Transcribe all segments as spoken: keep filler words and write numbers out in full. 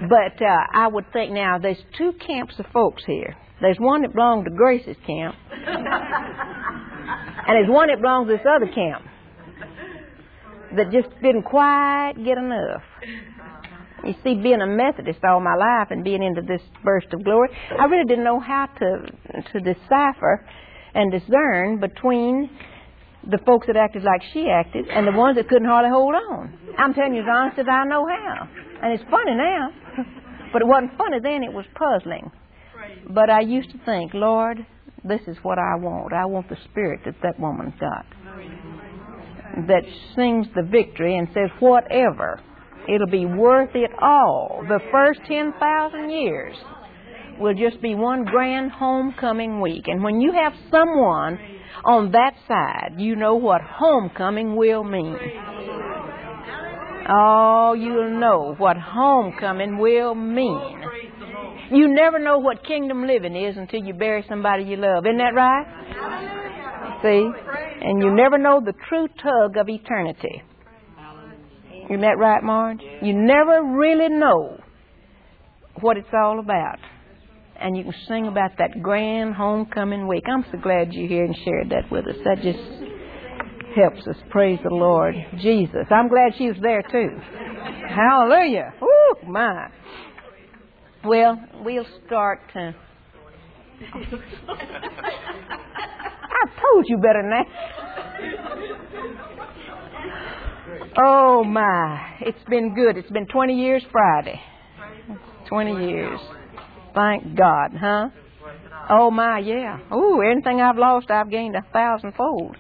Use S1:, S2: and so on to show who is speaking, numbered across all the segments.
S1: But uh, I would think now there's two camps of folks here. There's one that belongs to Grace's camp, and there's one that belongs to this other camp that just didn't quite get enough. You see, being a Methodist all my life and being into this burst of glory, I really didn't know how to to decipher and discern between the folks that acted like she acted and the ones that couldn't hardly hold on. I'm telling you as honest as I know how. And it's funny now. But it wasn't funny then, it was puzzling. But I used to think, Lord, this is what I want. I want the spirit that that woman's got. That sings the victory and says, whatever, it'll be worth it all. The first ten thousand years will just be one grand homecoming week. And when you have someone on that side, you know what homecoming will mean. Oh, you'll know what homecoming will mean. You never know what kingdom living is until you bury somebody you love. Isn't that right? See? And you never know the true tug of eternity. Isn't that right, Marge? You never really know what it's all about. And you can sing about that grand homecoming week. I'm so glad you're here and shared that with us. That just helps us. Praise the Lord Jesus. I'm glad she was there too. Hallelujah. Woo, my. Well, we'll start to... I told you better than that. Oh, my. It's been good. It's been twenty years Friday. twenty years. Thank God, huh? Oh, my, yeah. Oh, anything I've lost, I've gained a thousandfold.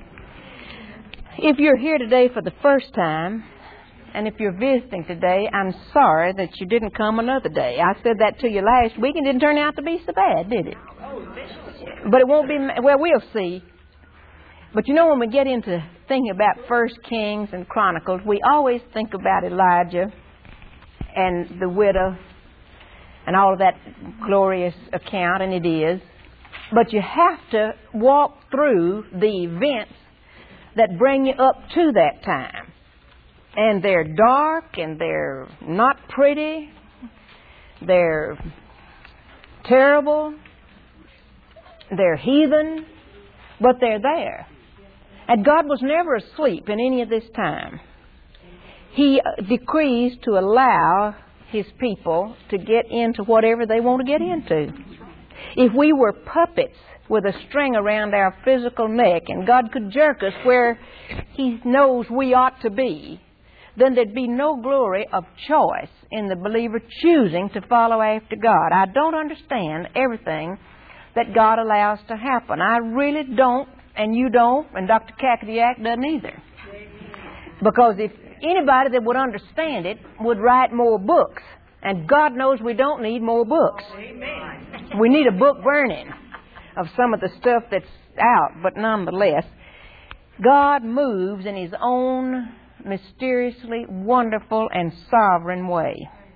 S1: If you're here today for the first time, and if you're visiting today, I'm sorry that you didn't come another day. I said that to you last week, and it didn't turn out to be so bad, did it? But it won't be, well, we'll see. But you know, when we get into thinking about First Kings and Chronicles, we always think about Elijah and the widow and all of that glorious account, and it is. But you have to walk through the events that bring you up to that time. And they're dark, and they're not pretty. They're terrible. They're heathen. But they're there. And God was never asleep in any of this time. He decrees to allow His people to get into whatever they want to get into. If we were puppets with a string around our physical neck and God could jerk us where He knows we ought to be, then there'd be no glory of choice in the believer choosing to follow after God. I don't understand everything that God allows to happen. I really don't, and you don't, and Doctor Kakadiak doesn't either. Because if anybody that would understand it would write more books. And God knows we don't need more books. Amen. We need a book burning of some of the stuff that's out. But nonetheless, God moves in His own mysteriously wonderful and sovereign way.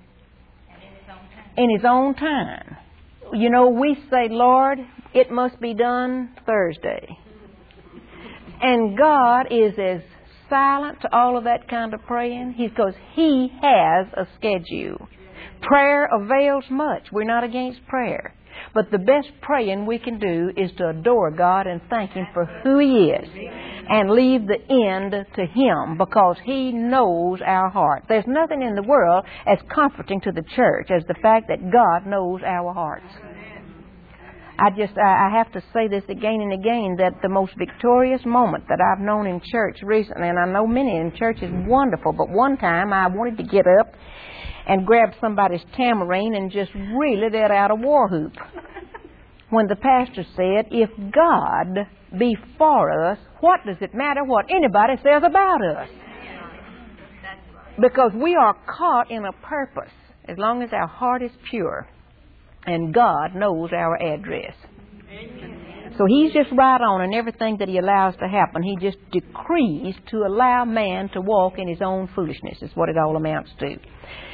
S1: In His own time. You know, we say, Lord, it must be done Thursday. And God is as silent to all of that kind of praying. He's because He has a schedule. Prayer avails much. We're not against prayer. But the best praying we can do is to adore God and thank Him for who He is. And leave the end to Him because He knows our heart. There's nothing in the world as comforting to the church as the fact that God knows our hearts. I just, I have to say this again and again, that the most victorious moment that I've known in church recently, and I know many in church, is wonderful, but one time I wanted to get up and grab somebody's tambourine and just really let out a war whoop. When the pastor said, if God be for us, what does it matter what anybody says about us? Because we are caught in a purpose as long as our heart is pure. And God knows our address. So He's just right on in everything that He allows to happen. He just decrees to allow man to walk in his own foolishness is what it all amounts to.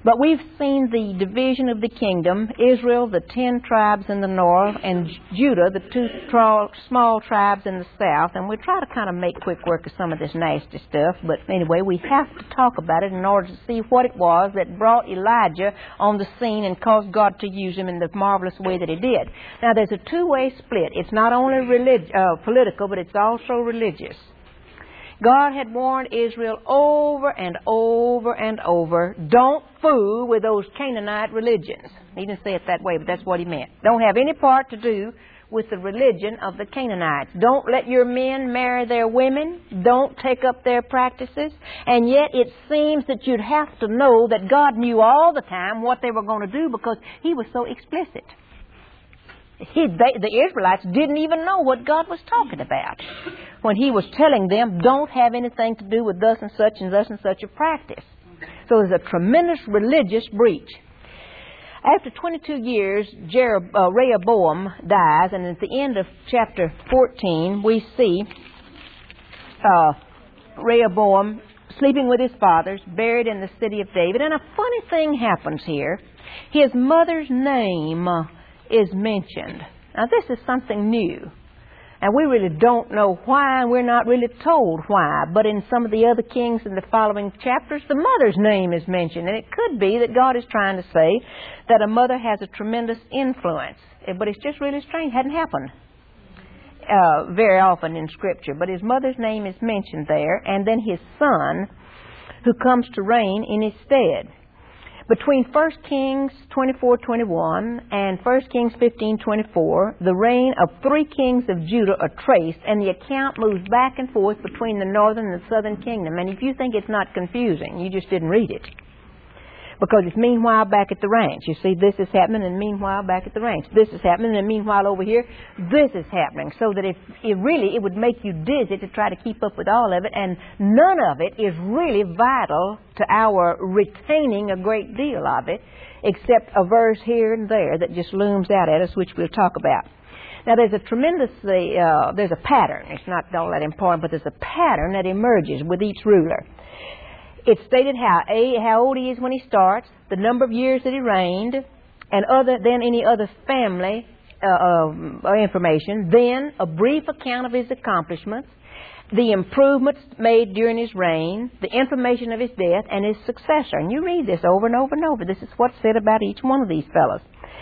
S1: But we've seen the division of the kingdom, Israel, the ten tribes in the north, and Judah, the two tra- small tribes in the south. And we try to kind of make quick work of some of this nasty stuff. But anyway, we have to talk about it in order to see what it was that brought Elijah on the scene and caused God to use him in the marvelous way that he did. Now, there's a two-way split. It's not only relig- uh, political, but it's also religious. God had warned Israel over and over and over, don't fool with those Canaanite religions. He didn't say it that way, but that's what he meant. Don't have any part to do with the religion of the Canaanites. Don't let your men marry their women. Don't take up their practices. And yet it seems that you'd have to know that God knew all the time what they were going to do because He was so explicit. He, they, the Israelites didn't even know what God was talking about when He was telling them, don't have anything to do with thus and such and thus and such a practice. So there's a tremendous religious breach. After twenty-two years, Jerob, uh, Rehoboam dies, and at the end of chapter fourteen, we see uh, Rehoboam sleeping with his fathers, buried in the city of David. And a funny thing happens here. His mother's name uh, is mentioned. Now, this is something new. And we really don't know why, and we're not really told why. But in some of the other kings in the following chapters, the mother's name is mentioned. And it could be that God is trying to say that a mother has a tremendous influence. But it's just really strange. It hadn't happened uh, very often in Scripture. But his mother's name is mentioned there. And then his son, who comes to reign in his stead. Between First Kings twenty-four twenty-one and First Kings fifteen twenty-four, the reign of three kings of Judah are traced, and the account moves back and forth between the northern and the southern kingdom. And if you think it's not confusing, you just didn't read it. Because it's meanwhile back at the ranch. You see, this is happening, and meanwhile back at the ranch. This is happening, and meanwhile over here, this is happening. So that if it really, it would make you dizzy to try to keep up with all of it, and none of it is really vital to our retaining a great deal of it, except a verse here and there that just looms out at us, which we'll talk about. Now, there's a tremendously, uh, there's a pattern. It's not all that important, but there's a pattern that emerges with each ruler. It's stated how a, how old he is when he starts, the number of years that he reigned, and other than any other family uh, uh, information. Then a brief account of his accomplishments, the improvements made during his reign, the information of his death, and his successor. And you read this over and over and over. This is what's said about each one of these fellows.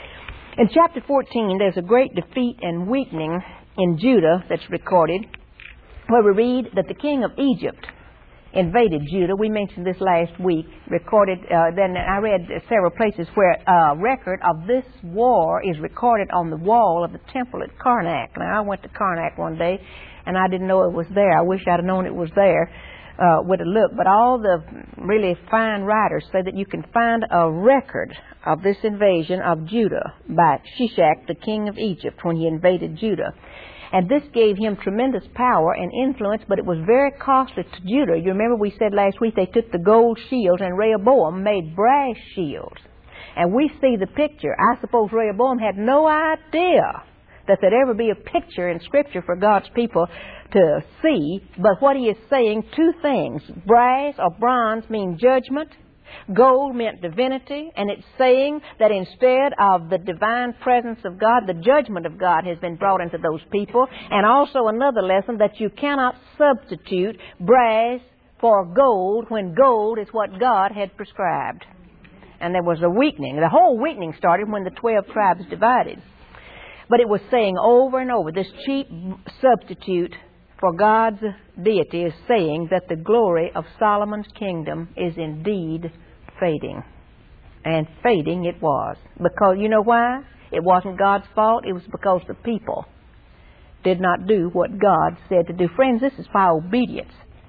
S1: In chapter fourteen, there's a great defeat and weakening in Judah that's recorded, where we read that the king of Egypt invaded Judah. We mentioned this last week, recorded, uh, then I read several places where a record of this war is recorded on the wall of the temple at Karnak. Now, I went to Karnak one day, and I didn't know it was there. I wish I'd have known it was there uh, with a look. But all the really fine writers say that you can find a record of this invasion of Judah by Shishak, the king of Egypt, when he invaded Judah. And this gave him tremendous power and influence, but it was very costly to Judah. You remember we said last week they took the gold shields, and Rehoboam made brass shields. And we see the picture. I suppose Rehoboam had no idea that there'd ever be a picture in Scripture for God's people to see. But what he is saying, two things. Brass or bronze mean judgment. Gold meant divinity, and it's saying that instead of the divine presence of God, the judgment of God has been brought into those people. And also another lesson, that you cannot substitute brass for gold when gold is what God had prescribed. And there was a weakening. The whole weakening started when the twelve tribes divided. But it was saying over and over, this cheap substitute for God's deity is saying that the glory of Solomon's kingdom is indeed fading. And fading it was. Because, you know why? It wasn't God's fault. It was because the people did not do what God said to do. Friends, this is why obedience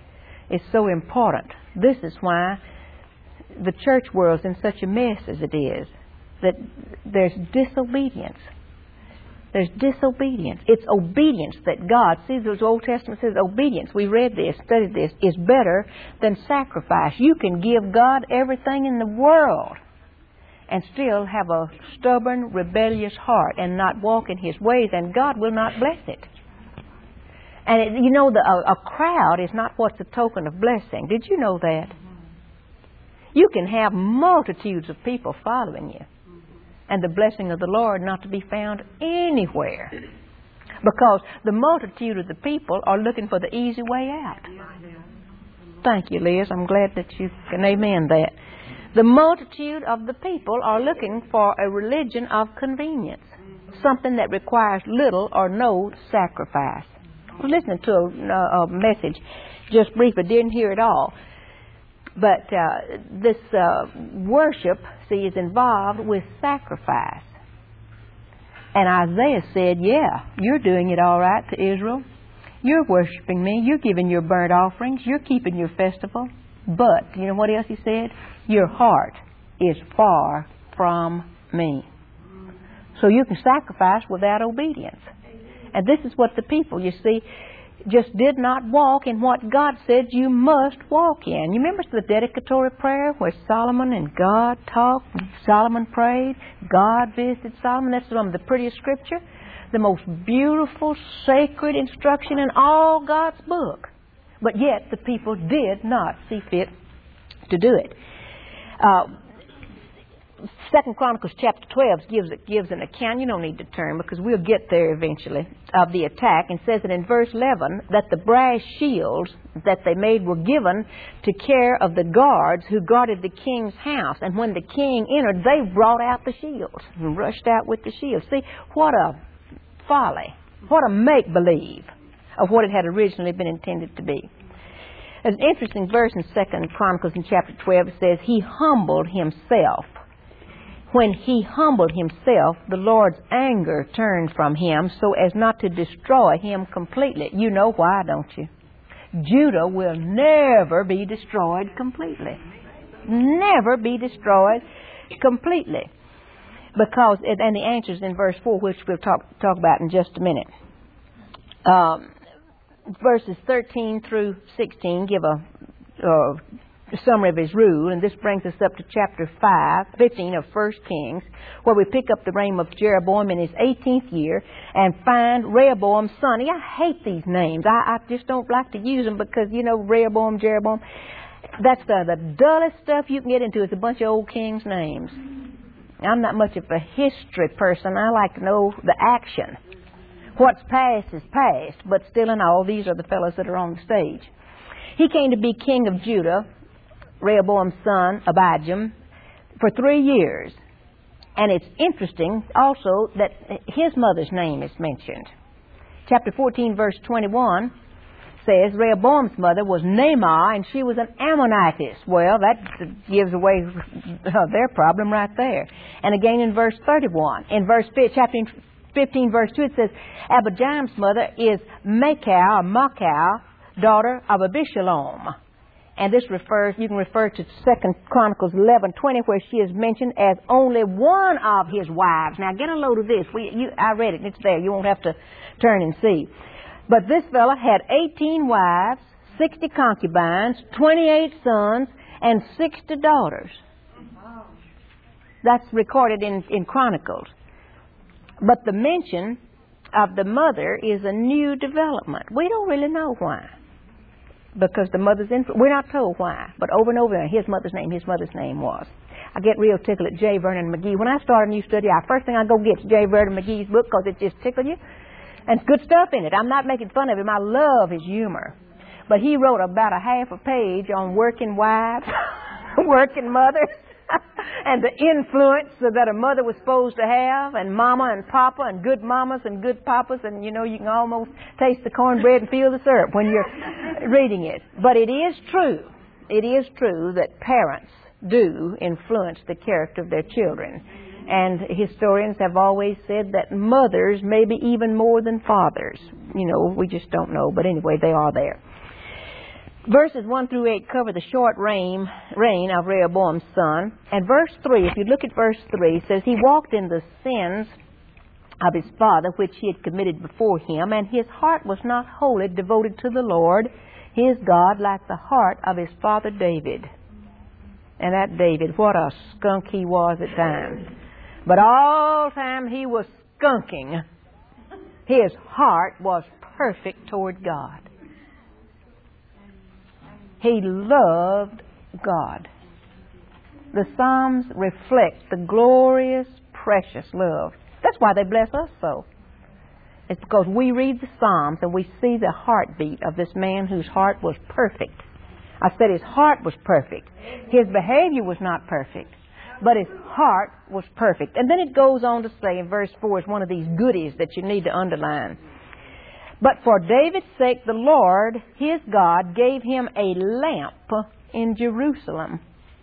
S1: is so important. This is why the church world's in such a mess as it is. That there's disobedience. There's disobedience. It's obedience that God, see, the Old Testament says obedience. We read this, studied this, is better than sacrifice. You can give God everything in the world and still have a stubborn, rebellious heart and not walk in His ways, and God will not bless it. And it, you know, the, a, a crowd is not what's a token of blessing. Did you know that? You can have multitudes of people following you, and the blessing of the Lord not to be found anywhere. Because the multitude of the people are looking for the easy way out. Thank you, Liz. I'm glad that you can amen that. The multitude of the people are looking for a religion of convenience, something that requires little or no sacrifice. I was listening to a, a message just briefly, didn't hear it all. But uh, this uh, worship, see, is involved with sacrifice. And Isaiah said, yeah, you're doing it all right to Israel. You're worshiping me. You're giving your burnt offerings. You're keeping your festival. But, you know what else he said? Your heart is far from me. So you can sacrifice without obedience. And this is what the people, you see, just did not walk in what God said you must walk in. You remember the dedicatory prayer where Solomon and God talked? Solomon prayed. God visited Solomon. That's some of the prettiest scripture. The most beautiful, sacred instruction in all God's book. But yet the people did not see fit to do it. Uh, Second Chronicles chapter twelve gives gives an account. You don't need to turn because we'll get there eventually, of the attack, and says that in verse eleven that the brass shields that they made were given to care of the guards who guarded the king's house. And when the king entered, they brought out the shields and rushed out with the shields. See, what a folly, what a make-believe of what it had originally been intended to be. There's an interesting verse in Second Chronicles in chapter twelve. It says, he humbled himself. When he humbled himself, the Lord's anger turned from him so as not to destroy him completely. You know why, don't you? Judah will never be destroyed completely. Never be destroyed completely. Because, and the answer is in verse four, which we'll talk, talk about in just a minute. Um, verses thirteen through sixteen give a... Uh, a summary of his rule, and this brings us up to chapter five, fifteen of First Kings, where we pick up the reign of Jeroboam in his eighteenth year and find Rehoboam's son. I hate these names. I, I just don't like to use them because, you know, Rehoboam, Jeroboam, that's the, the dullest stuff you can get into. It's a bunch of old kings' names. I'm not much of a history person. I like to know the action. What's past is past, but still in all, these are the fellows that are on the stage. He came to be king of Judah, Rehoboam's son, Abijam, for three years. And it's interesting also that his mother's name is mentioned. Chapter fourteen, verse twenty-one says Rehoboam's mother was Naamah, and she was an Ammonitess. Well, that gives away their problem right there. And again in verse thirty-one. In verse chapter fifteen, verse two, it says Abijam's mother is Machal, or Machal, daughter of Abishalom. And this refers, you can refer to Second Chronicles eleven twenty, where she is mentioned as only one of his wives. Now get a load of this. We, you, I read it, it's there. You won't have to turn and see. But this fellow had eighteen wives, sixty concubines, twenty-eight sons, and sixty daughters. That's recorded in, in Chronicles. But the mention of the mother is a new development. We don't really know why. Because the mother's influence, we're not told why, but over and over again, his mother's name, his mother's name was. I get real tickled at J. Vernon McGee. When I start a new study, the first thing I go get is J. Vernon McGee's book because it just tickles you. And it's good stuff in it. I'm not making fun of him. I love his humor. But he wrote about a half a page on working wives, working mothers, and the influence that a mother was supposed to have, and mama and papa, and good mamas and good papas, and you know, you can almost taste the cornbread and feel the syrup when you're reading it. But it is true, it is true that parents do influence the character of their children. And historians have always said that mothers maybe even more than fathers. You know, we just don't know, but anyway, they are there. Verses one through eight cover the short reign, reign of Rehoboam's son. And verse three, if you look at verse three, says, he walked in the sins of his father, which he had committed before him, and his heart was not wholly devoted to the Lord, his God, like the heart of his father David. And that David, what a skunk he was at times. But all time he was skunking, his heart was perfect toward God. He loved God. The Psalms reflect the glorious, precious love. That's why they bless us so. It's because we read the Psalms and we see the heartbeat of this man whose heart was perfect. I said his heart was perfect. His behavior was not perfect, but his heart was perfect. And then it goes on to say in verse four, is one of these goodies that you need to underline. But for David's sake, the Lord, his God, gave him a lamp in Jerusalem.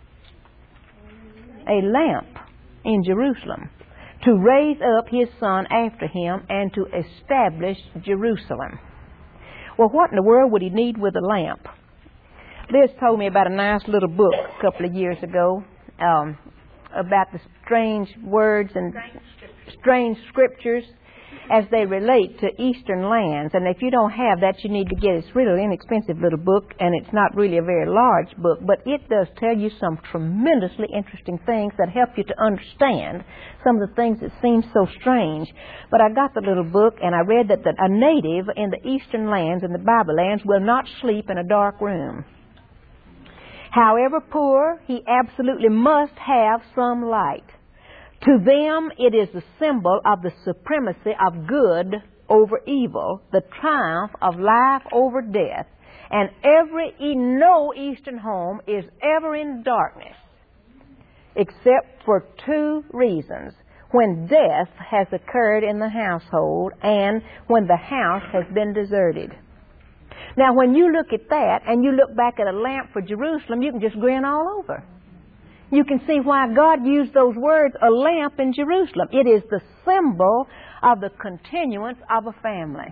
S1: A lamp in Jerusalem to raise up his son after him and to establish Jerusalem. Well, what in the world would he need with a lamp? Liz told me about a nice little book a couple of years ago um, about the strange words and strange scriptures as they relate to Eastern lands. And if you don't have that, you need to get it. It's really an inexpensive little book, and it's not really a very large book, but it does tell you some tremendously interesting things that help you to understand some of the things that seem so strange. But I got the little book, and I read that the, a native in the Eastern lands, in the Bible lands, will not sleep in a dark room. However poor, he absolutely must have some light. To them, it is the symbol of the supremacy of good over evil, the triumph of life over death, and every no Eastern home is ever in darkness, except for two reasons: when death has occurred in the household and when the house has been deserted. Now, when you look at that and you look back at a lamp for Jerusalem, you can just grin all over. You can see why God used those words, a lamp in Jerusalem. It is the symbol of the continuance of a family.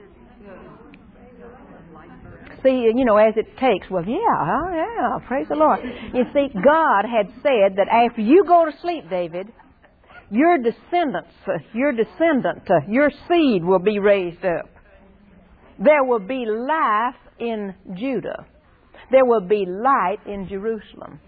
S1: See, you know, as it takes, well, yeah, oh, yeah, praise the Lord. You see, God had said that after you go to sleep, David, your descendants, your descendant, your seed will be raised up. There will be life in Judah. There will be light in Jerusalem.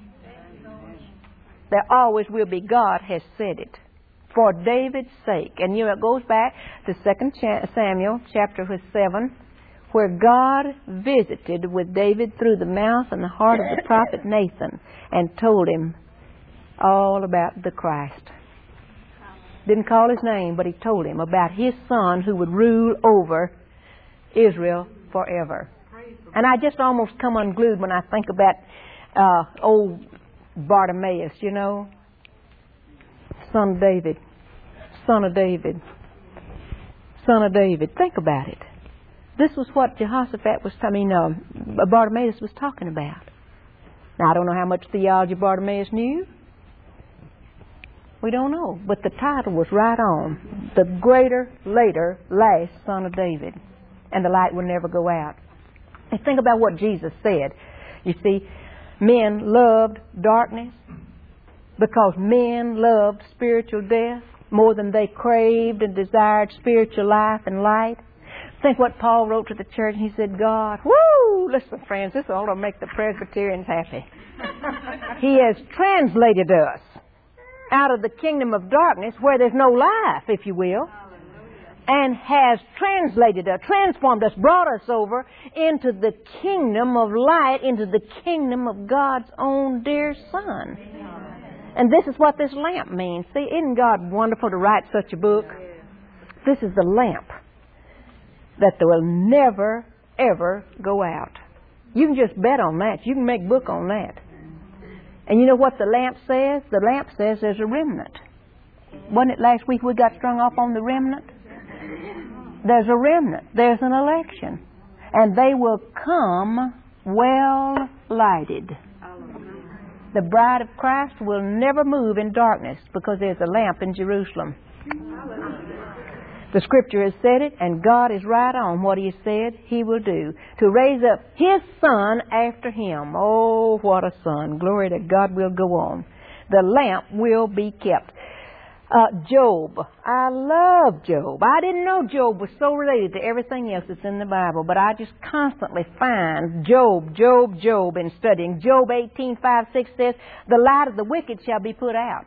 S1: There always will be. God has said it. For David's sake. And you know, it goes back to Second Samuel chapter seven, where God visited with David through the mouth and the heart of the prophet Nathan and told him all about the Christ. Didn't call his name, but he told him about his son who would rule over Israel forever. And I just almost come unglued when I think about uh, old Bartimaeus, you know, son of David, son of David, son of David. Think about it. This was what Jehoshaphat was, I mean, uh, Bartimaeus was talking about. Now, I don't know how much theology Bartimaeus knew. We don't know. But the title was right on. The greater, later, last son of David. And the light will never go out. And think about what Jesus said. You see, men loved darkness because men loved spiritual death more than they craved and desired spiritual life and light. Think what Paul wrote to the church. He said, God, woo! Listen, friends, this ought to make the Presbyterians happy. He has translated us out of the kingdom of darkness where there's no life, if you will, and has translated us, transformed us, brought us over into the kingdom of light, into the kingdom of God's own dear Son. And this is what this lamp means. See, isn't God wonderful to write such a book? This is the lamp that will never, ever go out. You can just bet on that. You can make book on that. And you know what the lamp says? The lamp says there's a remnant. Wasn't it last week we got strung off on the remnant? There's a remnant. There's an election. And they will come well lighted. The bride of Christ will never move in darkness because there's a lamp in Jerusalem. The Scripture has said it, and God is right on what He has said He will do. To raise up His Son after Him. Oh, what a Son. Glory to God will go on. The lamp will be kept. Uh, Job. I love Job. I didn't know Job was so related to everything else that's in the Bible, but I just constantly find Job, Job, Job in studying. Job eighteen, five, six says, the light of the wicked shall be put out.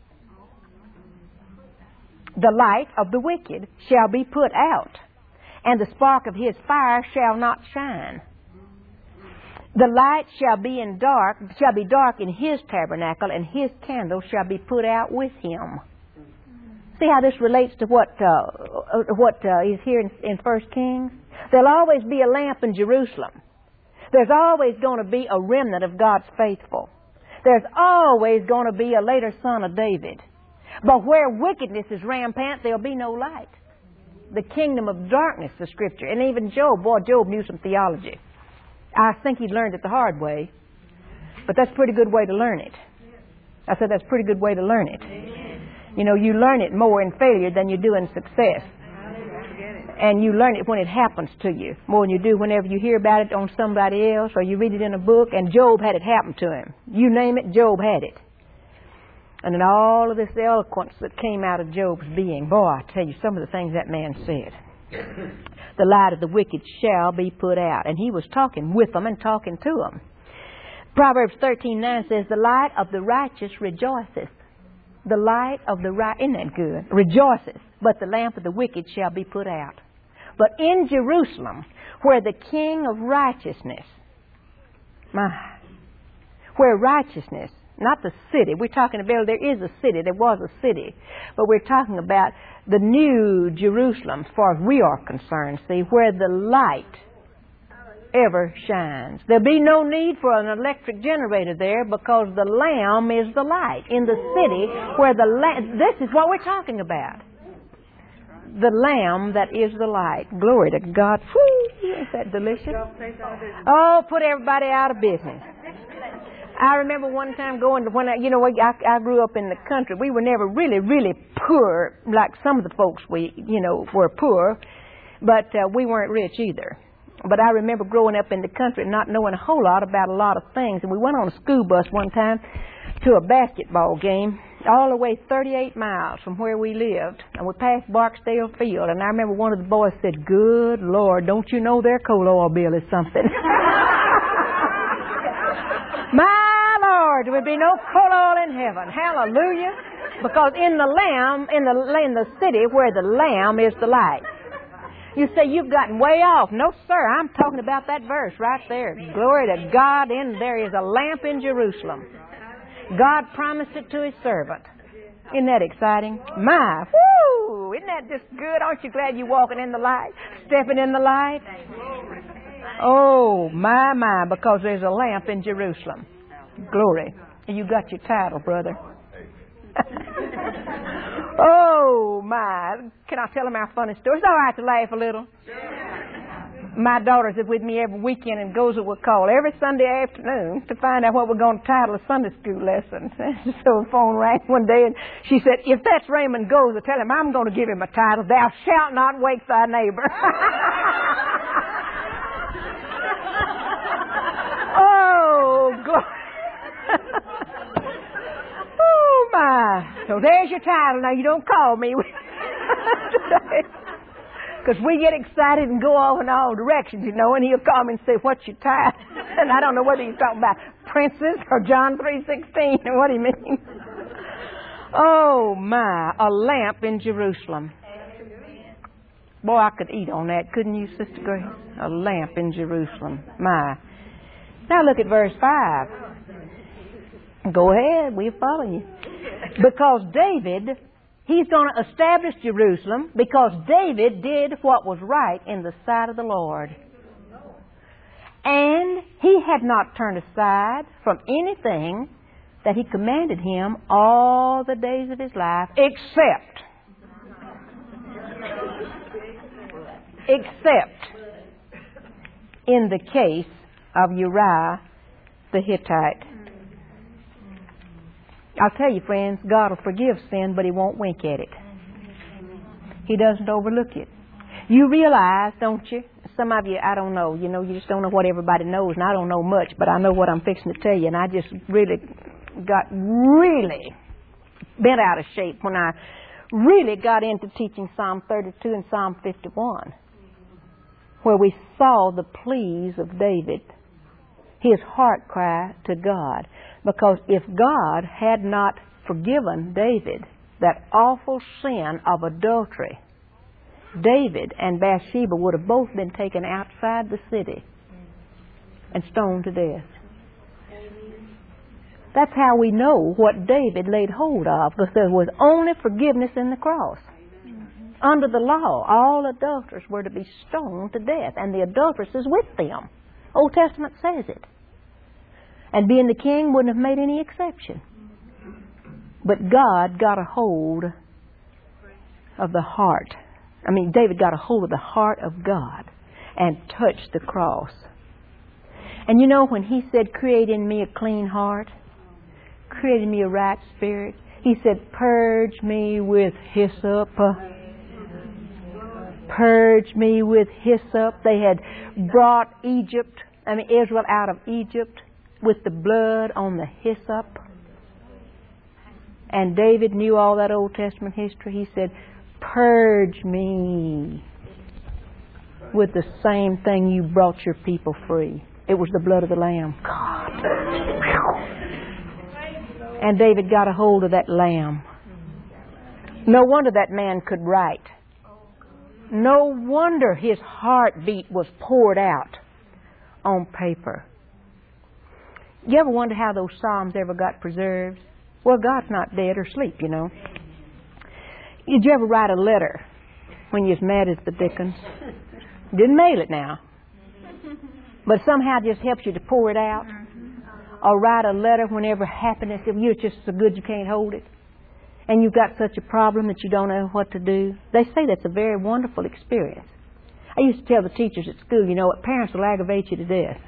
S1: The light of the wicked shall be put out, and the spark of his fire shall not shine. The light shall be in dark, shall be dark in his tabernacle, and his candle shall be put out with him. See how this relates to what uh, what uh, is here in, in First Kings? There'll always be a lamp in Jerusalem. There's always going to be a remnant of God's faithful. There's always going to be a later son of David. But where wickedness is rampant, there'll be no light. The kingdom of darkness, the Scripture. And even Job, boy, Job knew some theology. I think he learned it the hard way. But that's a pretty good way to learn it. I said that's a pretty good way to learn it. You know, you learn it more in failure than you do in success. And you learn it when it happens to you more than you do whenever you hear about it on somebody else or you read it in a book. And Job had it happen to him. You name it, Job had it. And then all of this eloquence that came out of Job's being, boy, I tell you, some of the things that man said. The light of the wicked shall be put out. And he was talking with them and talking to them. Proverbs thirteen nine says, the light of the righteous rejoiceth. The light of the right, isn't that good? Rejoiceth, but the lamp of the wicked shall be put out. But in Jerusalem, where the King of righteousness, my, where righteousness, not the city, we're talking about, there is a city, there was a city, but we're talking about the new Jerusalem, as far as we are concerned, see, where the light ever shines. There'll be no need for an electric generator there because the Lamb is the light. In the city where the Lamb, this is what we're talking about. The Lamb that is the light. Glory to God. Whoo, is that delicious? Oh, put everybody out of business. I remember one time going to, when I, you know, I, I grew up in the country. We were never really, really poor like some of the folks we, you know, were poor, but uh, we weren't rich either. But I remember growing up in the country and not knowing a whole lot about a lot of things. And we went on a school bus one time to a basketball game all the way thirty-eight miles from where we lived. And we passed Barksdale Field. And I remember one of the boys said, good Lord, don't you know their coal oil bill is something? My Lord, there would be no coal oil in heaven. Hallelujah. Because in the Lamb, in the, in the city where the Lamb is the light. You say, you've gotten way off. No, sir, I'm talking about that verse right there. Glory to God, in there is a lamp in Jerusalem. God promised it to His servant. Isn't that exciting? My, whoo! Isn't that just good? Aren't you glad you're walking in the light? Stepping in the light? Oh, my, my, because there's a lamp in Jerusalem. Glory. You got your title, brother. Oh, my. Can I tell them our funny story? It's all right to laugh a little. My daughter's with me every weekend and goes to what we call every Sunday afternoon to find out what we're going to title a Sunday school lesson. So the phone rang one day and she said, if that's Raymond Goza, tell him I'm going to give him a title, Thou shalt not wake thy neighbor. Oh, glory. Oh, my. So there's your title. Now, you don't call me. Because we get excited and go off in all directions, you know, and he'll call me and say, what's your title? And I don't know whether he's talking about Princess or John three sixteen or what he means. Oh, my. A lamp in Jerusalem. Boy, I could eat on that, couldn't you, Sister Grace? A lamp in Jerusalem. My. Now look at verse five. Go ahead, we'll follow you. Because David, he's going to establish Jerusalem because David did what was right in the sight of the Lord. And he had not turned aside from anything that he commanded him all the days of his life, except, except in the case of Uriah the Hittite. I'll tell you, friends, God will forgive sin, but He won't wink at it. He doesn't overlook it. You realize, don't you? Some of you, I don't know. You know, you just don't know what everybody knows, and I don't know much, but I know what I'm fixing to tell you, and I just really got really bent out of shape when I really got into teaching Psalm thirty-two and Psalm fifty-one, where we saw the pleas of David, his heart cry to God. Because if God had not forgiven David that awful sin of adultery, David and Bathsheba would have both been taken outside the city. and stoned to death. That's how we know what David laid hold of, because there was only forgiveness in the cross. Under the law, all adulterers were to be stoned to death, and the adulteresses with them. Old Testament says it. And being the king wouldn't have made any exception. But God got a hold of the heart. I mean, David got a hold of the heart of God and touched the cross. And you know, when he said, create in me a clean heart, create in me a right spirit, he said, purge me with hyssop. Purge me with hyssop. They had brought Egypt, I mean Israel out of Egypt with the blood on the hyssop. And David knew all that Old Testament history. He said, purge me with the same thing you brought your people free. It was the blood of the Lamb. God. And David got a hold of that lamb. No wonder that man could write. No wonder his heartbeat was poured out on paper. You ever wonder how those Psalms ever got preserved? Well, God's not dead or asleep, you know. Did you ever write a letter when you was mad at the Dickens? Didn't mail it now. But somehow it just helps you to pour it out. Or write a letter whenever happiness, if you're just so good you can't hold it. And you've got such a problem that you don't know what to do. They say that's a very wonderful experience. I used to tell the teachers at school, you know what, parents will aggravate you to death.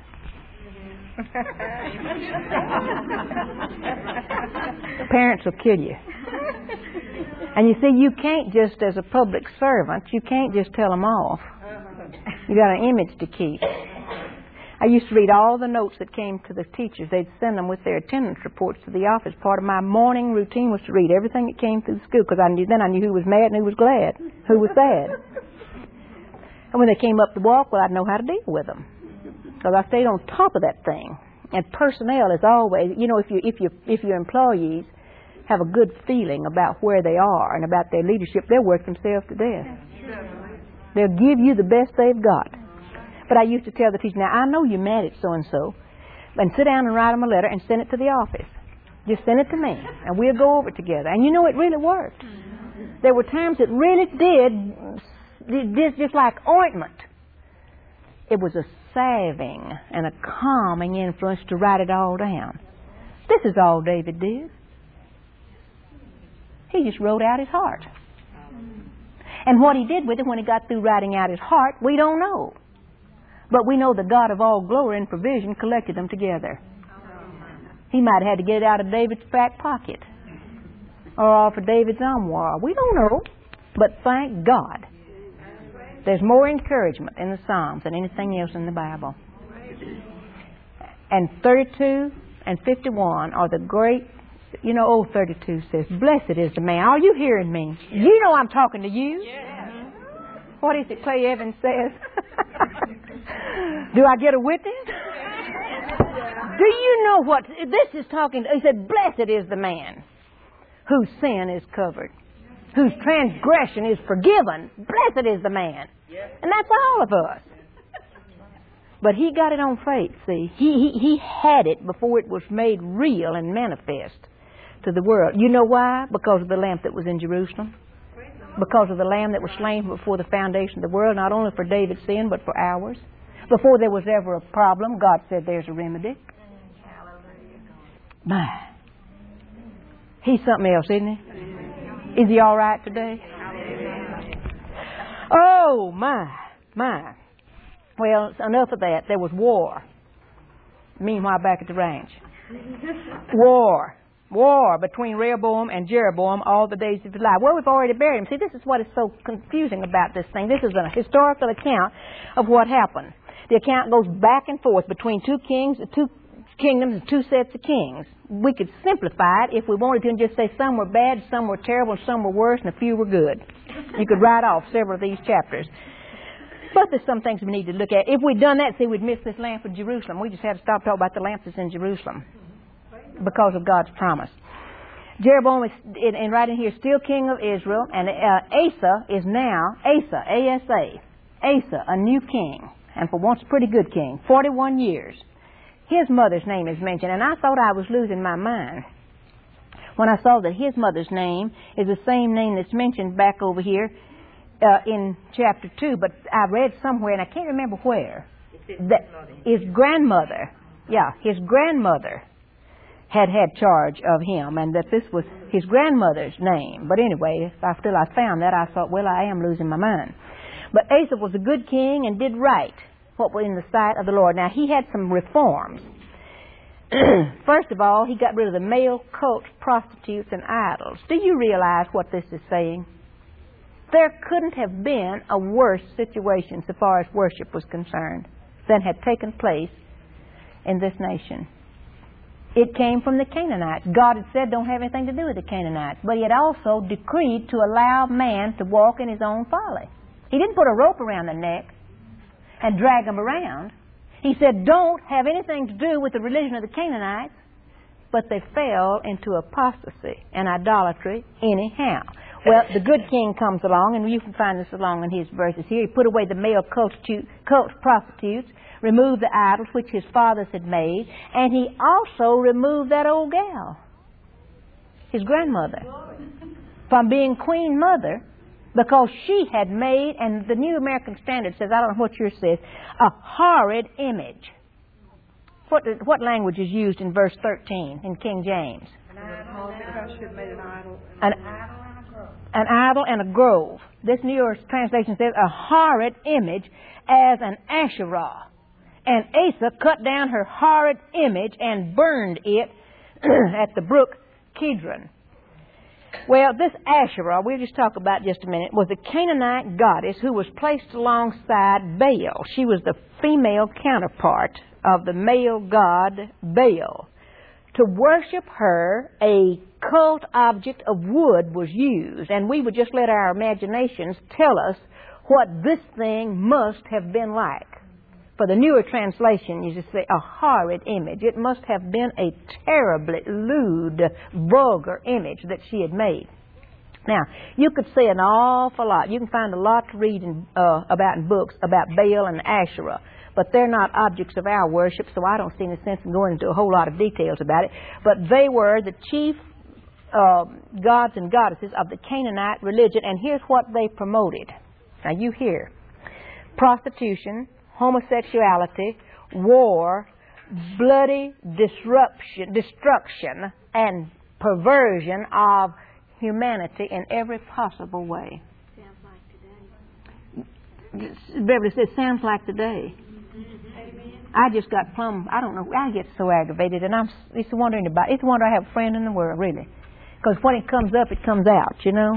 S1: Parents will kill you. And you see, you can't just, as a public servant, you can't just tell them off. You got an image to keep. I used to read all the notes that came to the teachers. They'd send them with their attendance reports to the office. Part of my morning routine was to read everything that came through the school, because I knew then I knew who was mad and who was glad, who was sad. And when they came up to walk, well, I'd know how to deal with them, because I stayed on top of that thing. And personnel is always, you know, if you if you if your employees have a good feeling about where they are and about their leadership, they'll work themselves to death. They'll give you the best they've got. But I used to tell the teacher, now I know you're mad at so-and-so, and sit down and write them a letter and send it to the office. Just send it to me, and we'll go over it together. And you know, it really worked. There were times it really did, did just like ointment. It was a salving and a calming influence to write it all down. This is all David did. He just wrote out his heart. And what he did with it when he got through writing out his heart, we don't know. But we know the God of all glory and provision collected them together. He might have had to get it out of David's back pocket, or off of David's armoire. We don't know. But thank God, there's more encouragement in the Psalms than anything else in the Bible. And thirty-two and fifty-one are the great, you know, old thirty-two says, blessed is the man. Are you hearing me? You know I'm talking to you. What is it Clay Evans says? Do I get a witness? Do you know what? This is talking, he said, blessed is the man whose sin is covered, whose transgression is forgiven. Blessed is the man. And that's all of us. But he got it on faith, see. He, he, he had it before it was made real and manifest to the world. You know why? Because of the lamp that was in Jerusalem. Because of the Lamb that was slain before the foundation of the world, not only for David's sin, but for ours. Before there was ever a problem, God said there's a remedy. My. He's something else, isn't he? Is he all right today? Oh, my, my. Well, enough of that. There was war. Meanwhile, back at the ranch. War. War between Rehoboam and Jeroboam all the days of his life. Well, we've already buried him. See, this is what is so confusing about this thing. This is a historical account of what happened. The account goes back and forth between two kings, two kingdoms, and two sets of kings. We could simplify it if we wanted to and just say some were bad, some were terrible, some were worse, and a few were good. You could write off several of these chapters. But there's some things we need to look at. If we'd done that, see, we'd miss this lamp in Jerusalem. We just had to stop talking about the lamp that's in Jerusalem, because of God's promise. Jeroboam is, in, in right in here, still king of Israel, and uh, Asa is now, Asa, A S A, Asa, a new king, and for once a pretty good king, forty-one years. his mother's name is mentioned, and I thought I was losing my mind when I saw that his mother's name is the same name that's mentioned back over here uh, in chapter two. But I read somewhere, and I can't remember where, that his grandmother, yeah, his grandmother had had charge of him, and that this was his grandmother's name. But anyway, after I found that, I thought, well, I am losing my mind. But Asa was a good king and did right what was in the sight of the Lord. Now, he had some reforms. First of all, he got rid of the male cults, prostitutes, and idols. Do you realize what this is saying? There couldn't have been a worse situation so far as worship was concerned than had taken place in this nation. It came from the Canaanites. God had said don't have anything to do with the Canaanites, but he had also decreed to allow man to walk in his own folly. He didn't put a rope around their neck and drag them around. He said don't have anything to do with the religion of the Canaanites, but they fell into apostasy and idolatry anyhow. Well, the good king comes along, and you can find this along in his verses here. He put away the male cult, cult prostitutes, removed the idols which his fathers had made, and he also removed that old gal, his grandmother, from being queen mother, because she had made, and the New American Standard says, I don't know what yours says, a horrid image. What, what language is used in verse thirteen in King James? An idol, because she had made an idol. An idol. An idol and a grove. This New York translation says a horrid image as an Asherah. And Asa cut down her horrid image and burned it at the brook Kidron. Well, this Asherah, we'll just talk about just a minute, was a Canaanite goddess who was placed alongside Baal. She was the female counterpart of the male god Baal. To worship her, a cult object of wood was used, and we would just let our imaginations tell us what this thing must have been like. For the newer translation, you just say a horrid image. It must have been a terribly lewd, vulgar image that she had made. Now, you could say an awful lot. You can find a lot to read in, uh, about in books about Baal and Asherah. But they're not objects of our worship, so I don't see any sense in going into a whole lot of details about it. But they were the chief uh, gods and goddesses of the Canaanite religion, and here's what they promoted. Now you hear. Prostitution, homosexuality, war, bloody disruption, destruction, and perversion of humanity in every possible way.
S2: Sounds like today.
S1: Beverly says, sounds like today. I just got plumb, I don't know, I get so aggravated, and I'm, it's the wondering about, it's the wonder I have a friend in the world, really. Because when it comes up, it comes out, you know.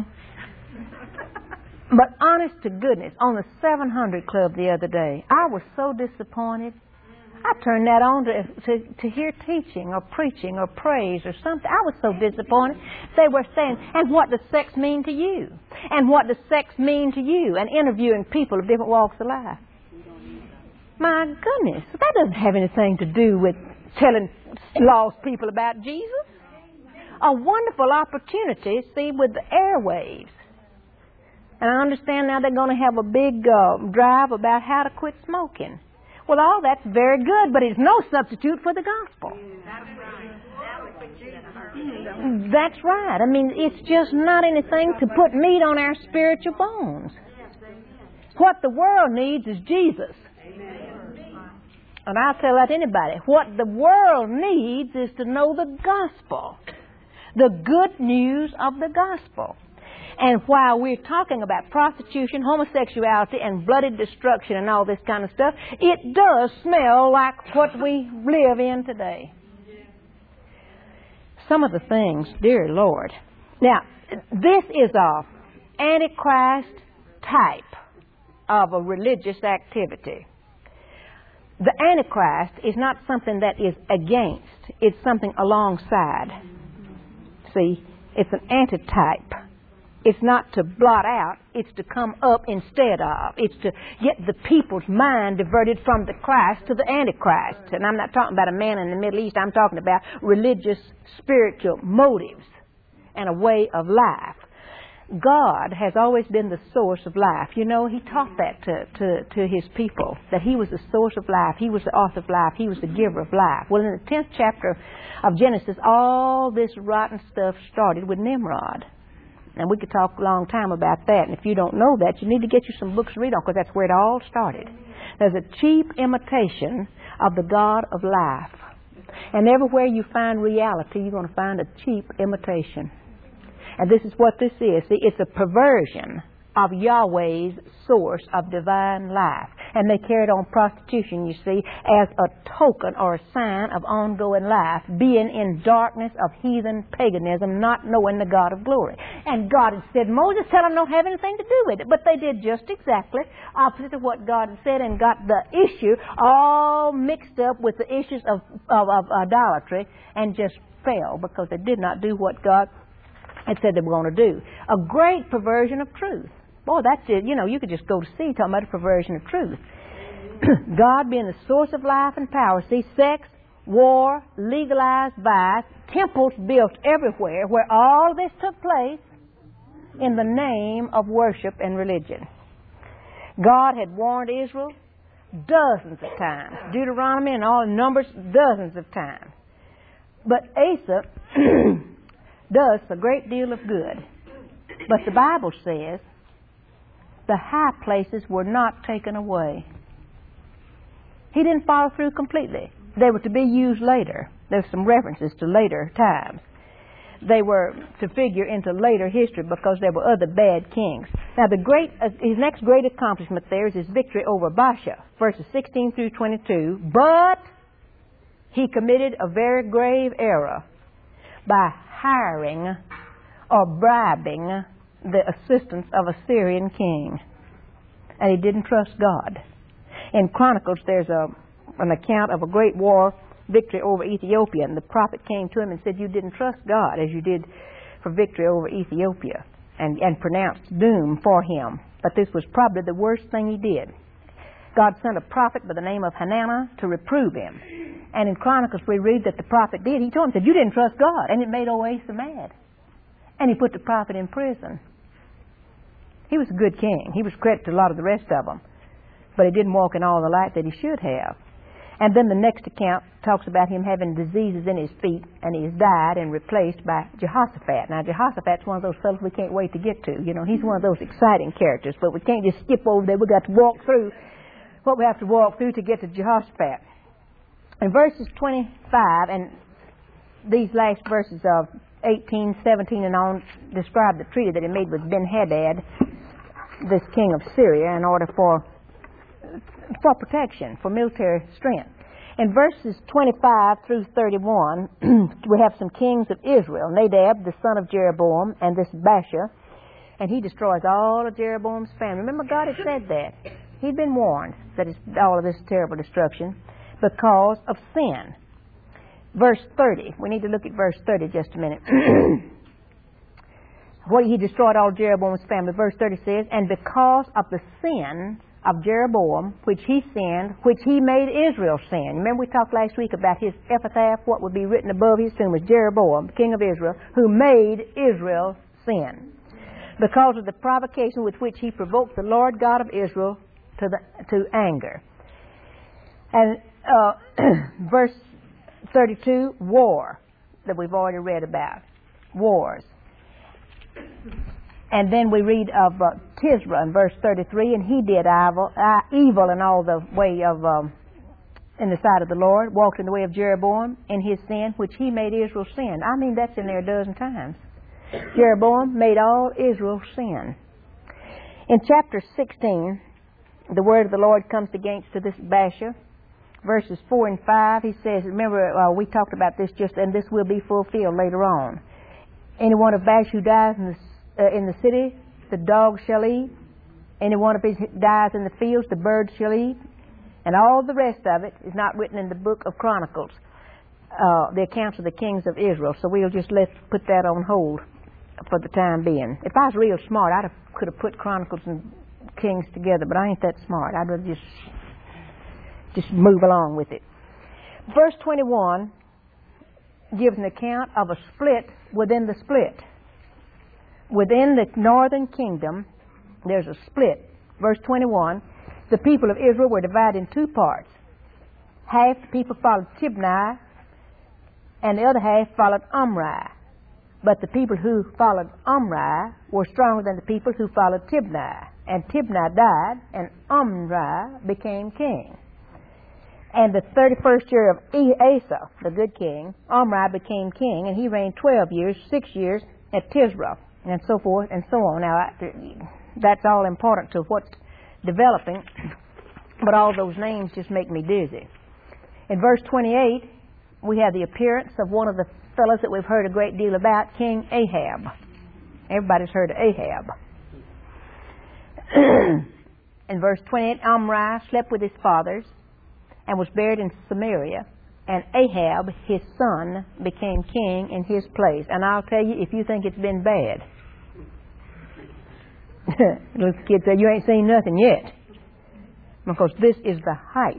S1: But honest to goodness, on the seven hundred Club the other day, I was so disappointed. I turned that on to, to, to hear teaching or preaching or praise or something. I was so disappointed. They were saying, and what does sex mean to you? And what does sex mean to you? And interviewing people of different walks of life. My goodness, that doesn't have anything to do with telling lost people about Jesus. A wonderful opportunity, see, with the airwaves. And I understand now they're going to have a big uh, drive about how to quit smoking. Well, all that's very good, but it's no substitute for the gospel. That's right. I mean, it's just not anything to put meat on our spiritual bones. What the world needs is Jesus. And I'll tell that to anybody. What the world needs is to know the gospel. The good news of the gospel. And while we're talking about prostitution, homosexuality, and bloody destruction and all this kind of stuff, it does smell like what we live in today. Some of the things, dear Lord. Now, this is a Antichrist type of a religious activity. The Antichrist is not something that is against. It's something alongside. See, it's an antitype. It's not to blot out. It's to come up instead of. It's to get the people's mind diverted from the Christ to the Antichrist. And I'm not talking about a man in the Middle East. I'm talking about religious, spiritual motives and a way of life. God has always been the source of life. You know, He taught that to, to, to His people, that He was the source of life. He was the author of life. He was the giver of life. Well, in the tenth chapter of Genesis, all this rotten stuff started with Nimrod. And we could talk a long time about that. And if you don't know that, you need to get you some books to read on, because that's where it all started. There's a cheap imitation of the God of life. And everywhere you find reality, you're going to find a cheap imitation. And this is what this is. See, it's a perversion of Yahweh's source of divine life. And they carried on prostitution, you see, as a token or a sign of ongoing life, being in darkness of heathen paganism, not knowing the God of glory. And God had said, Moses, tell them don't have anything to do with it. But they did just exactly opposite of what God had said, and got the issue all mixed up with the issues of, of, of idolatry, and just fell because they did not do what God had said they were going to do. A great perversion of truth. Boy, that's it. You know, you could just go to see talking about a perversion of truth. God being the source of life and power. See, sex, war, legalized vice, temples built everywhere where all this took place in the name of worship and religion. God had warned Israel dozens of times. Deuteronomy and all Numbers, dozens of times. But Asa does a great deal of good. But the Bible says the high places were not taken away. He didn't follow through completely. They were to be used later. There's some references to later times. They were to figure into later history because there were other bad kings. Now, the great, uh, his next great accomplishment there is his victory over Baasha, verses sixteen through twenty-two. But he committed a very grave error by hiring or bribing the assistance of a Syrian king. And he didn't trust God. In Chronicles, there's a, an account of a great war victory over Ethiopia, and the prophet came to him and said, you didn't trust God as you did for victory over Ethiopia, and, and pronounced doom for him. But this was probably the worst thing he did. God sent a prophet by the name of Hananiah to reprove him. And in Chronicles we read that the prophet did. He told him, said, you didn't trust God. And it made old Asa mad. And he put the prophet in prison. He was a good king. He was credit to a lot of the rest of them. But he didn't walk in all the light that he should have. And then the next account talks about him having diseases in his feet, and he's died and replaced by Jehoshaphat. Now, Jehoshaphat's one of those fellows we can't wait to get to. You know, he's one of those exciting characters, but we can't just skip over there. We've got to walk through what we have to walk through to get to Jehoshaphat. In verses twenty-five, and these last verses of eighteen, seventeen, and on describe the treaty that he made with Ben-Hadad, this king of Syria, in order for for protection, for military strength. In verses twenty-five through thirty-one, we have some kings of Israel, Nadab, the son of Jeroboam, and this Baasha, and he destroys all of Jeroboam's family. Remember, God had said that. He'd been warned that it's all of this terrible destruction because of sin. Verse thirty. We need to look at verse thirty just a minute. What he destroyed all Jeroboam's family. Verse thirty says, and because of the sin of Jeroboam, which he sinned, which he made Israel sin. Remember we talked last week about his epitaph, what would be written above his tomb was Jeroboam, king of Israel, who made Israel sin. Because of the provocation with which he provoked the Lord God of Israel to, the, to anger. And uh, verse thirty-two, war, that we've already read about. Wars. And then we read of uh, Tisra in verse thirty-three, and he did evil, uh, evil in all the way of, um, in the sight of the Lord, walked in the way of Jeroboam in his sin, which he made Israel sin. I mean, that's in there a dozen times. Jeroboam made all Israel sin. In chapter sixteen, the word of the Lord comes against to this Baasha. Verses four and five, he says, remember, uh, we talked about this just, and this will be fulfilled later on. Any one of Baasha who dies in the Uh, in the city, the dogs shall eat. Any one of his dies in the fields, the birds shall eat. And all the rest of it is not written in the book of Chronicles, uh, the accounts of the kings of Israel. So we'll just let put that on hold for the time being. If I was real smart, I could have put Chronicles and Kings together, but I ain't that smart. I'd rather just just move along with it. Verse twenty-one gives an account of a split within the split. within the northern kingdom, there's a split. Verse twenty-one, the people of Israel were divided in two parts. Half the people followed Tibni, and the other half followed Omri. But the people who followed Omri were stronger than the people who followed Tibni. And Tibni died, and Omri became king. And the thirty-first year of Asa, the good king, Omri became king, and he reigned twelve years, six years at Tisra, and so forth and so on. Now, that's all important to what's developing, but all those names just make me dizzy. In verse twenty-eight, we have the appearance of one of the fellows that we've heard a great deal about, King Ahab. Everybody's heard of Ahab. In verse twenty-eight, Omri slept with his fathers and was buried in Samaria, and Ahab, his son, became king in his place. And I'll tell you, if you think it's been bad, little kid said, you ain't seen nothing yet. Because this is the height.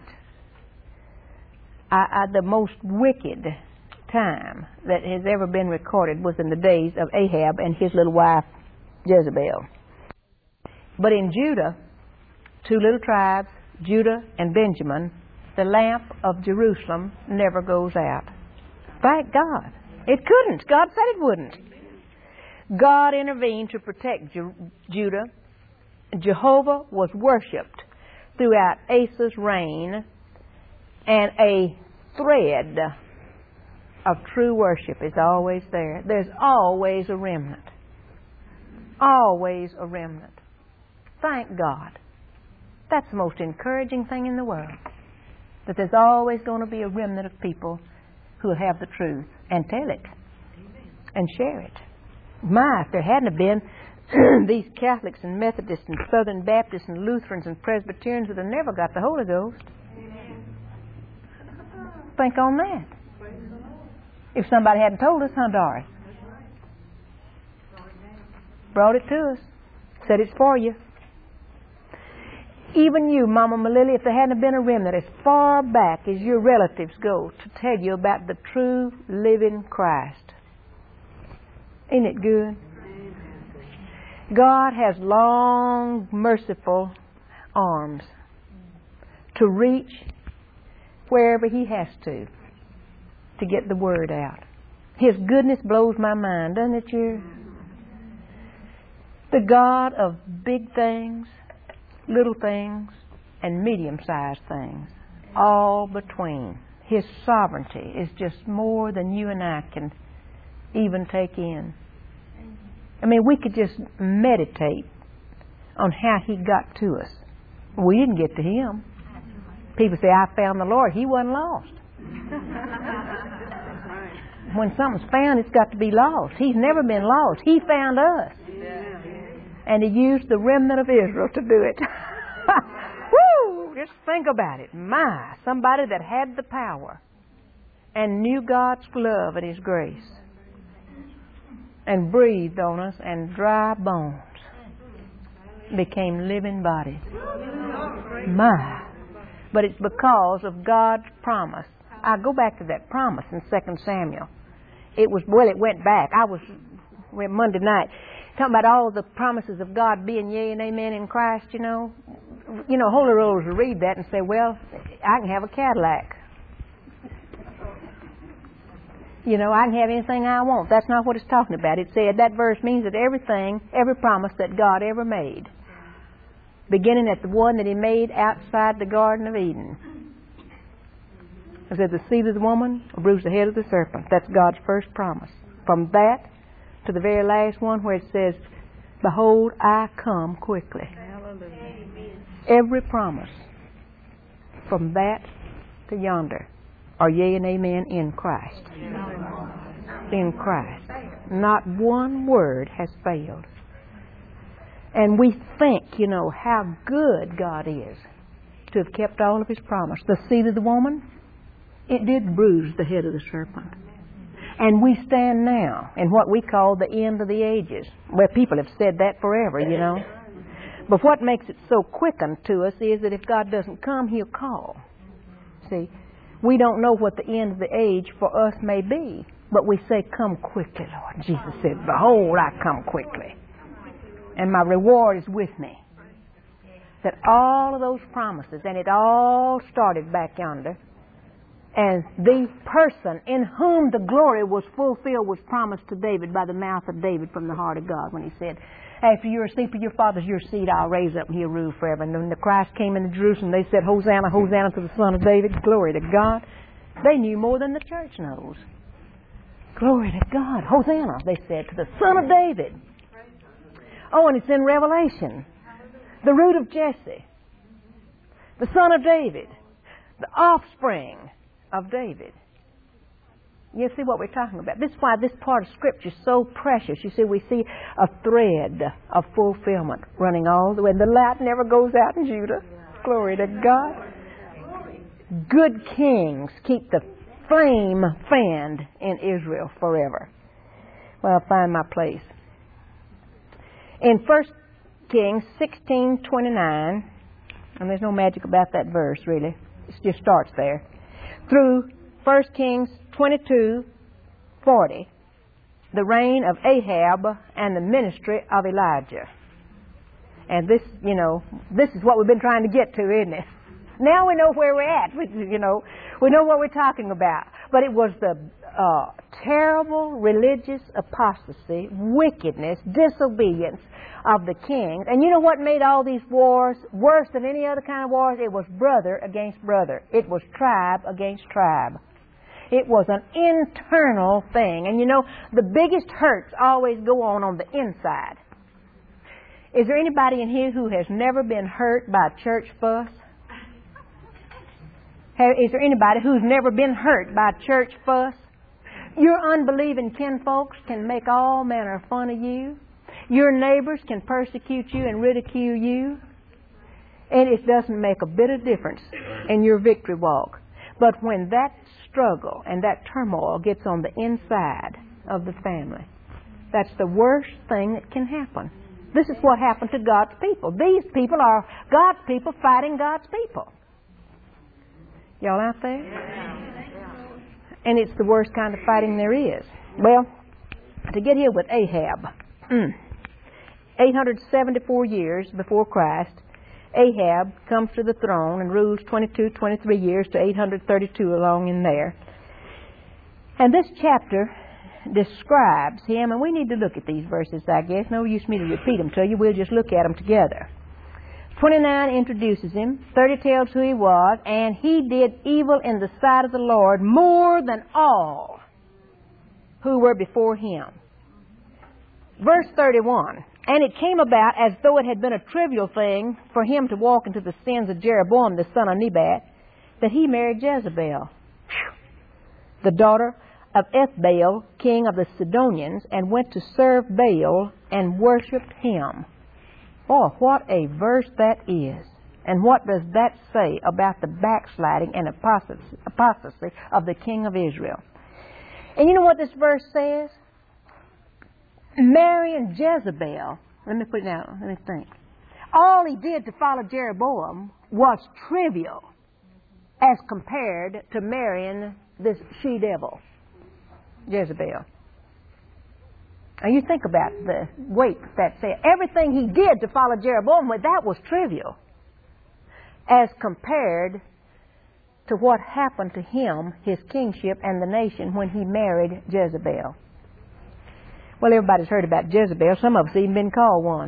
S1: I, I, the most wicked time that has ever been recorded was in the days of Ahab and his little wife, Jezebel. But in Judah, two little tribes, Judah and Benjamin, the lamp of Jerusalem never goes out. Thank God. It couldn't. God said it wouldn't. God intervened to protect Ju- Judah. Jehovah was worshipped throughout Asa's reign, and a thread of true worship is always there. There's always a remnant. Always a remnant. Thank God. That's the most encouraging thing in the world. That there's always going to be a remnant of people who will have the truth and tell it and share it. My, if there hadn't have been these Catholics and Methodists and Southern Baptists and Lutherans and Presbyterians that have never got the Holy Ghost. Think on that. If somebody hadn't told us, huh, Doris? Brought it to us. Said it's for you. Even you, Mama Malili, if there hadn't been a remnant as far back as your relatives go to tell you about the true living Christ. Ain't it good? God has long, merciful arms to reach wherever He has to to get the word out. His goodness blows my mind, doesn't it, you? The God of big things, little things, and medium-sized things, all between. His sovereignty is just more than you and I can even take in. I mean, we could just meditate on how He got to us. We didn't get to Him. People say, I found the Lord. He wasn't lost. When something's found, it's got to be lost. He's never been lost. He found us. And He used the remnant of Israel to do it. Woo! Just think about it. My, somebody that had the power and knew God's love and His grace and breathed on us, and dry bones became living bodies. My. But it's because of God's promise. I go back to that promise in Second Samuel. It was, well, it went back. I was, Monday night, talking about all the promises of God being yea and amen in Christ, you know. You know, Holy Rollers will read that and say, well, I can have a Cadillac. You know, I can have anything I want. That's not what it's talking about. It said that verse means that everything, every promise that God ever made, beginning at the one that He made outside the Garden of Eden. It said the seed of the woman will bruise the head of the serpent. That's God's first promise. From that to the very last one where it says, behold, I come quickly. Hallelujah. Every promise from that to yonder are yea and amen in Christ. In Christ. Not one word has failed. And we think, you know, how good God is to have kept all of His promise. The seed of the woman, it did bruise the head of the serpent. And we stand now in what we call the end of the ages. Well, people have said that forever, you know. But what makes it so quickened to us is that if God doesn't come, He'll call. See, we don't know what the end of the age for us may be. But we say, come quickly, Lord. Jesus said, behold, I come quickly. And my reward is with me. That all of those promises, and it all started back yonder. And the person in whom the glory was fulfilled was promised to David by the mouth of David from the heart of God when he said, after you're asleep of your fathers, your seed I'll raise up and he'll rule forever. And when the Christ came into Jerusalem, they said, Hosanna, Hosanna to the Son of David. Glory to God. They knew more than the church knows. Glory to God. Hosanna, they said, to the Son of David. Oh, and it's in Revelation. The root of Jesse. The Son of David. The offspring of David. You see what we're talking about. This is why this part of Scripture is so precious. You see, we see a thread of fulfillment running all the way. The light never goes out in Judah. Glory to God. Good kings keep the flame fanned in Israel forever. Well, I'll find my place. In First Kings sixteen twenty-nine, and there's no magic about that verse, really. It just starts there. Through First Kings twenty-two forty, the reign of Ahab and the ministry of Elijah. And this, you know, this is what we've been trying to get to, isn't it? Now we know where we're at. We, you know, we know what we're talking about. But it was the uh, terrible religious apostasy, wickedness, disobedience of the kings. And you know what made all these wars worse than any other kind of wars? It was brother against brother. It was tribe against tribe. It was an internal thing. And you know, the biggest hurts always go on on the inside. Is there anybody in here who has never been hurt by a church fuss? Is there anybody who's never been hurt by a church fuss? Your unbelieving kinfolks can make all manner of fun of you. Your neighbors can persecute you and ridicule you. And it doesn't make a bit of difference in your victory walk. But when that struggle and that turmoil gets on the inside of the family, that's the worst thing that can happen. This is what happened to God's people. These people are God's people fighting God's people. Y'all out there? And it's the worst kind of fighting there is. Well, to get here with Ahab, eight hundred seventy-four years before Christ, Ahab comes to the throne and rules twenty-two, twenty-three years to eight hundred thirty-two along in there. And this chapter describes him, and we need to look at these verses, I guess. No use me to repeat them to you. We'll just look at them together. twenty-nine introduces him. thirty tells who he was. And he did evil in the sight of the Lord more than all who were before him. Verse thirty-one. And it came about as though it had been a trivial thing for him to walk into the sins of Jeroboam the son of Nebat, that he married Jezebel, the daughter of Ethbaal, king of the Sidonians, and went to serve Baal and worshipped him. Oh, what a verse that is. And what does that say about the backsliding and apostasy, apostasy of the king of Israel? And you know what this verse says? Marrying Jezebel. Let me put it out. Let me think. All he did to follow Jeroboam was trivial as compared to marrying this she-devil, Jezebel. Now you think about the weight that said. Everything he did to follow Jeroboam, well, that was trivial as compared to what happened to him, his kingship, and the nation when he married Jezebel. Well, everybody's heard about Jezebel. Some of us even been called one.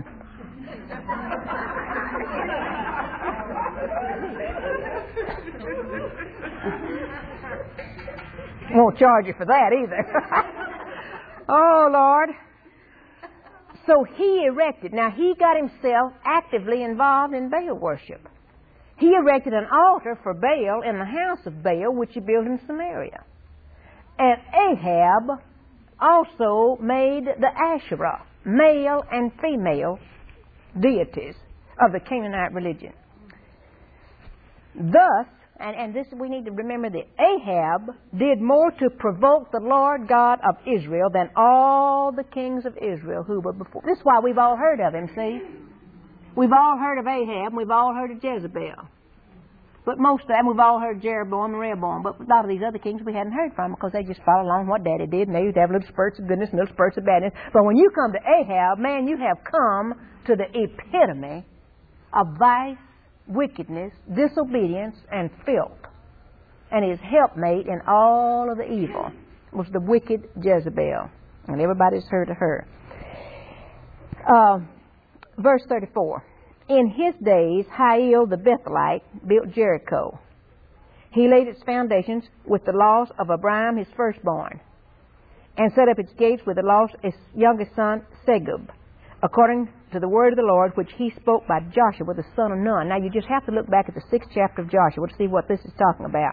S1: Won't charge you for that either. Oh, Lord. So he erected, now he got himself actively involved in Baal worship. He erected an altar for Baal in the house of Baal, which he built in Samaria. And Ahab also made the Asherah, male and female deities of the Canaanite religion. Thus, and, and this we need to remember that Ahab did more to provoke the Lord God of Israel than all the kings of Israel who were before. This is why we've all heard of him, see? We've all heard of Ahab, and we've all heard of Jezebel. But most of them, we've all heard Jeroboam and Rehoboam, but a lot of these other kings we hadn't heard from because they just followed along what Daddy did, and they used to have little spurts of goodness and little spurts of badness. But when you come to Ahab, man, you have come to the epitome of vice, wickedness, disobedience, and filth. And his helpmate in all of the evil was the wicked Jezebel. And everybody's heard of her. Uh, verse thirty-four. In his days, Hiel the Bethelite built Jericho. He laid its foundations with the loss of Abraham, his firstborn, and set up its gates with the loss of his youngest son, Segub, according to the word of the Lord, which he spoke by Joshua, the son of Nun. Now, you just have to look back at the sixth chapter of Joshua to see what this is talking about.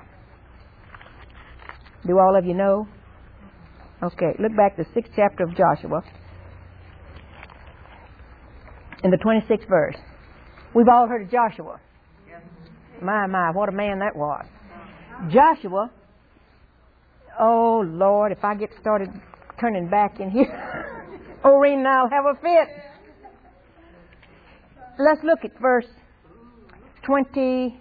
S1: Do all of you know? Okay, look back at the sixth chapter of Joshua in the twenty-sixth verse. We've all heard of Joshua. My, my, what a man that was. Joshua, oh, Lord, if I get started turning back in here, Oreen and I'll have a fit. Let's look at verse twenty-four,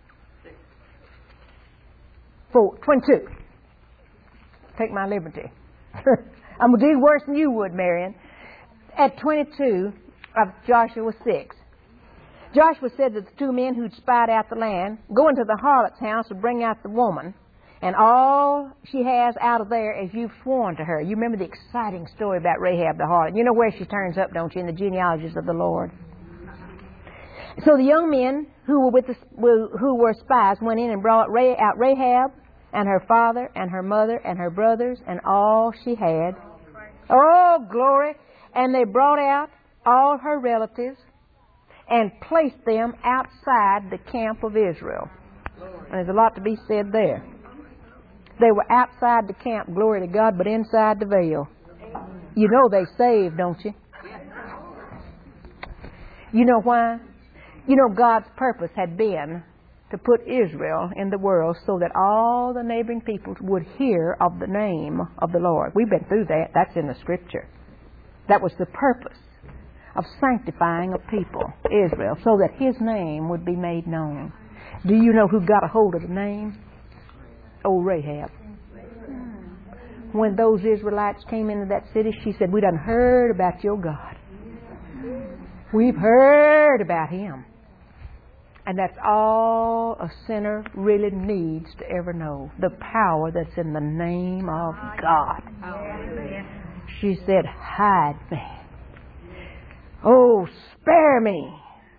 S1: twenty-two. Take my liberty. I'm going to do worse than you would, Marion. At twenty-two of Joshua six. Joshua said to the two men who'd spied out the land, go into the harlot's house and bring out the woman, and all she has out of there as you've sworn to her. You remember the exciting story about Rahab the harlot. You know where she turns up, don't you, in the genealogies of the Lord? So the young men who were with the, who were spies went in and brought out Rahab and her father and her mother and her brothers and all she had. Oh, glory! And they brought out all her relatives and placed them outside the camp of Israel. And there's a lot to be said there. They were outside the camp, glory to God, but inside the veil. You know they saved, don't you? You know why? You know God's purpose had been to put Israel in the world so that all the neighboring peoples would hear of the name of the Lord. We've been through that. That's in the Scripture. That was the purpose of sanctifying a people, Israel, so that His name would be made known. Do you know who got a hold of the name? Oh, Rahab. When those Israelites came into that city, she said, we done heard about your God. We've heard about Him. And that's all a sinner really needs to ever know. The power that's in the name of God. She said, hide me. Oh, spare me.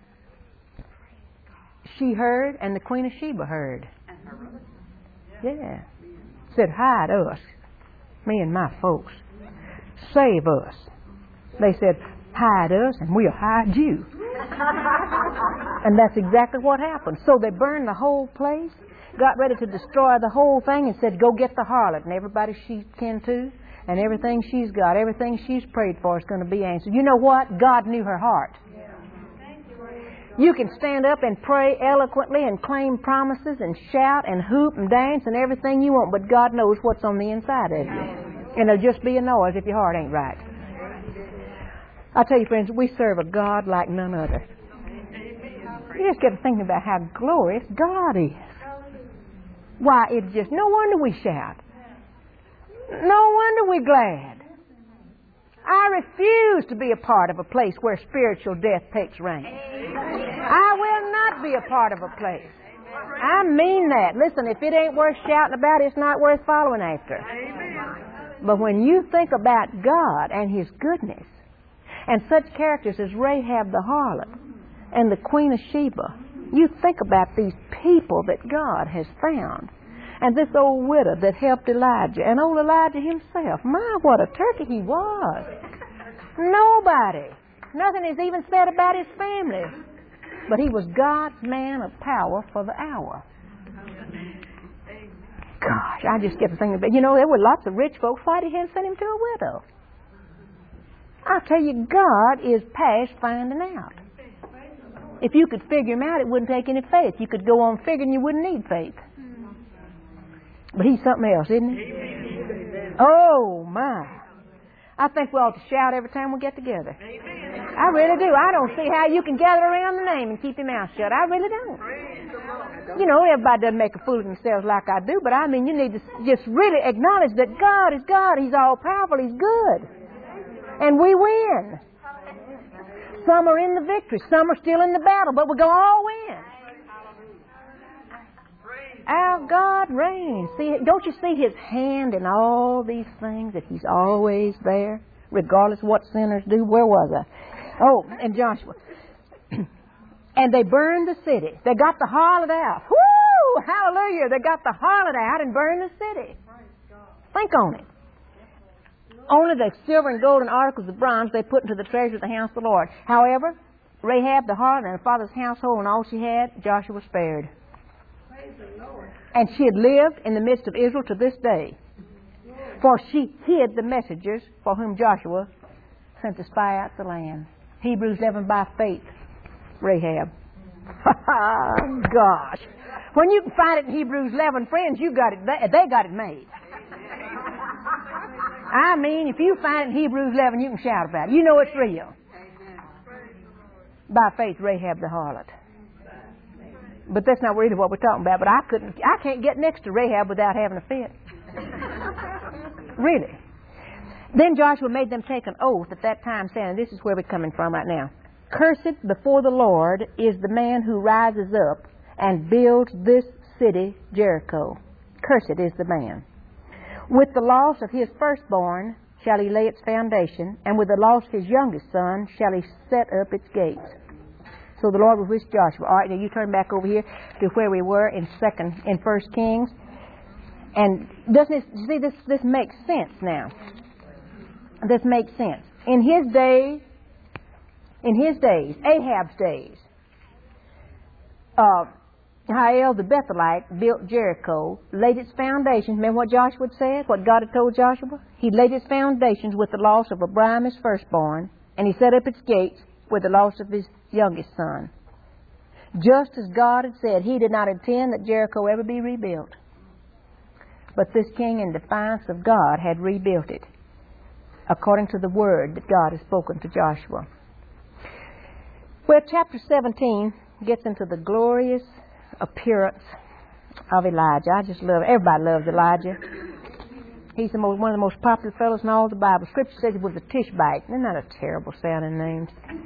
S1: She heard, and the Queen of Sheba heard. Yeah. Said, hide us, me and my folks. Save us. They said, hide us, and we'll hide you. And that's exactly what happened. So they burned the whole place, got ready to destroy the whole thing, and said, go get the harlot. And everybody she's kin to, and everything she's got, everything she's prayed for is going to be answered. You know what? God knew her heart. You can stand up and pray eloquently and claim promises and shout and hoop and dance and everything you want, but God knows what's on the inside of you. And it'll just be a noise if your heart ain't right. I tell you, friends, we serve a God like none other. You just get to thinking about how glorious God is. Why, it's just, no wonder we shout. No wonder we're glad. I refuse to be a part of a place where spiritual death takes reign. I will not be a part of a place. I mean that. Listen, if it ain't worth shouting about, it's not worth following after. But when you think about God and His goodness, and such characters as Rahab the harlot and the Queen of Sheba, you think about these people that God has found. And this old widow that helped Elijah, and old Elijah himself. My, what a turkey he was. Nobody. Nothing is even said about his family. But he was God's man of power for the hour. Gosh, I just get to thinking about, you know, there were lots of rich folks. Why did He send him to a widow? I tell you, God is past finding out. If you could figure Him out, it wouldn't take any faith. You could go on figuring, you wouldn't need faith. But He's something else, isn't He? Oh, my. I think we ought to shout every time we get together. I really do. I don't see how you can gather around the name and keep your mouth shut. I really don't. You know, everybody doesn't make a fool of themselves like I do, but I mean, you need to just really acknowledge that God is God. He's all powerful. He's good. And we win. Some are in the victory. Some are still in the battle, but we're going to all win. Our God reigns. See, don't you see His hand in all these things, that He's always there, regardless of what sinners do? Where was I? Oh, in Joshua. And they burned the city. They got the harlot out. Woo! Hallelujah! They got the harlot out and burned the city. Think on it. Only the silver and gold and articles of bronze they put into the treasure of the house of the Lord. However, Rahab the harlot and her father's household and all she had, Joshua spared. And she had lived in the midst of Israel to this day. For she hid the messengers for whom Joshua sent to spy out the land. Hebrews eleven, by faith, Rahab. Gosh. When you can find it in Hebrews eleven, friends, you got it. They got it made. I mean, if you find it in Hebrews eleven, you can shout about it. You know it's real. By faith, Rahab the harlot. But that's not really what we're talking about. But I couldn't, I can't get next to Rahab without having a fit. Really. Then Joshua made them take an oath at that time, saying, this is where we're coming from right now. Cursed before the Lord is the man who rises up and builds this city, Jericho. Cursed is the man. With the loss of his firstborn shall he lay its foundation, and with the loss of his youngest son shall he set up its gates. So the Lord was with Joshua. All right, now you turn back over here to where we were in second, in First Kings. And doesn't it, see, this, this makes sense now. This makes sense. In his days, in his days, Ahab's days, uh, Hiel the Bethelite built Jericho, laid its foundations. Remember what Joshua said, what God had told Joshua? He laid its foundations with the loss of Abraham, his firstborn, and he set up its gates with the loss of his youngest son. Just as God had said, He did not intend that Jericho ever be rebuilt. But this king, in defiance of God, had rebuilt it, according to the word that God had spoken to Joshua. Well, chapter seventeen gets into the glorious appearance of Elijah. I just love, everybody loves Elijah. He's the most, one of the most popular fellows in all the Bible. Scripture says he was a Tishbite. Isn't that a terrible sounding name?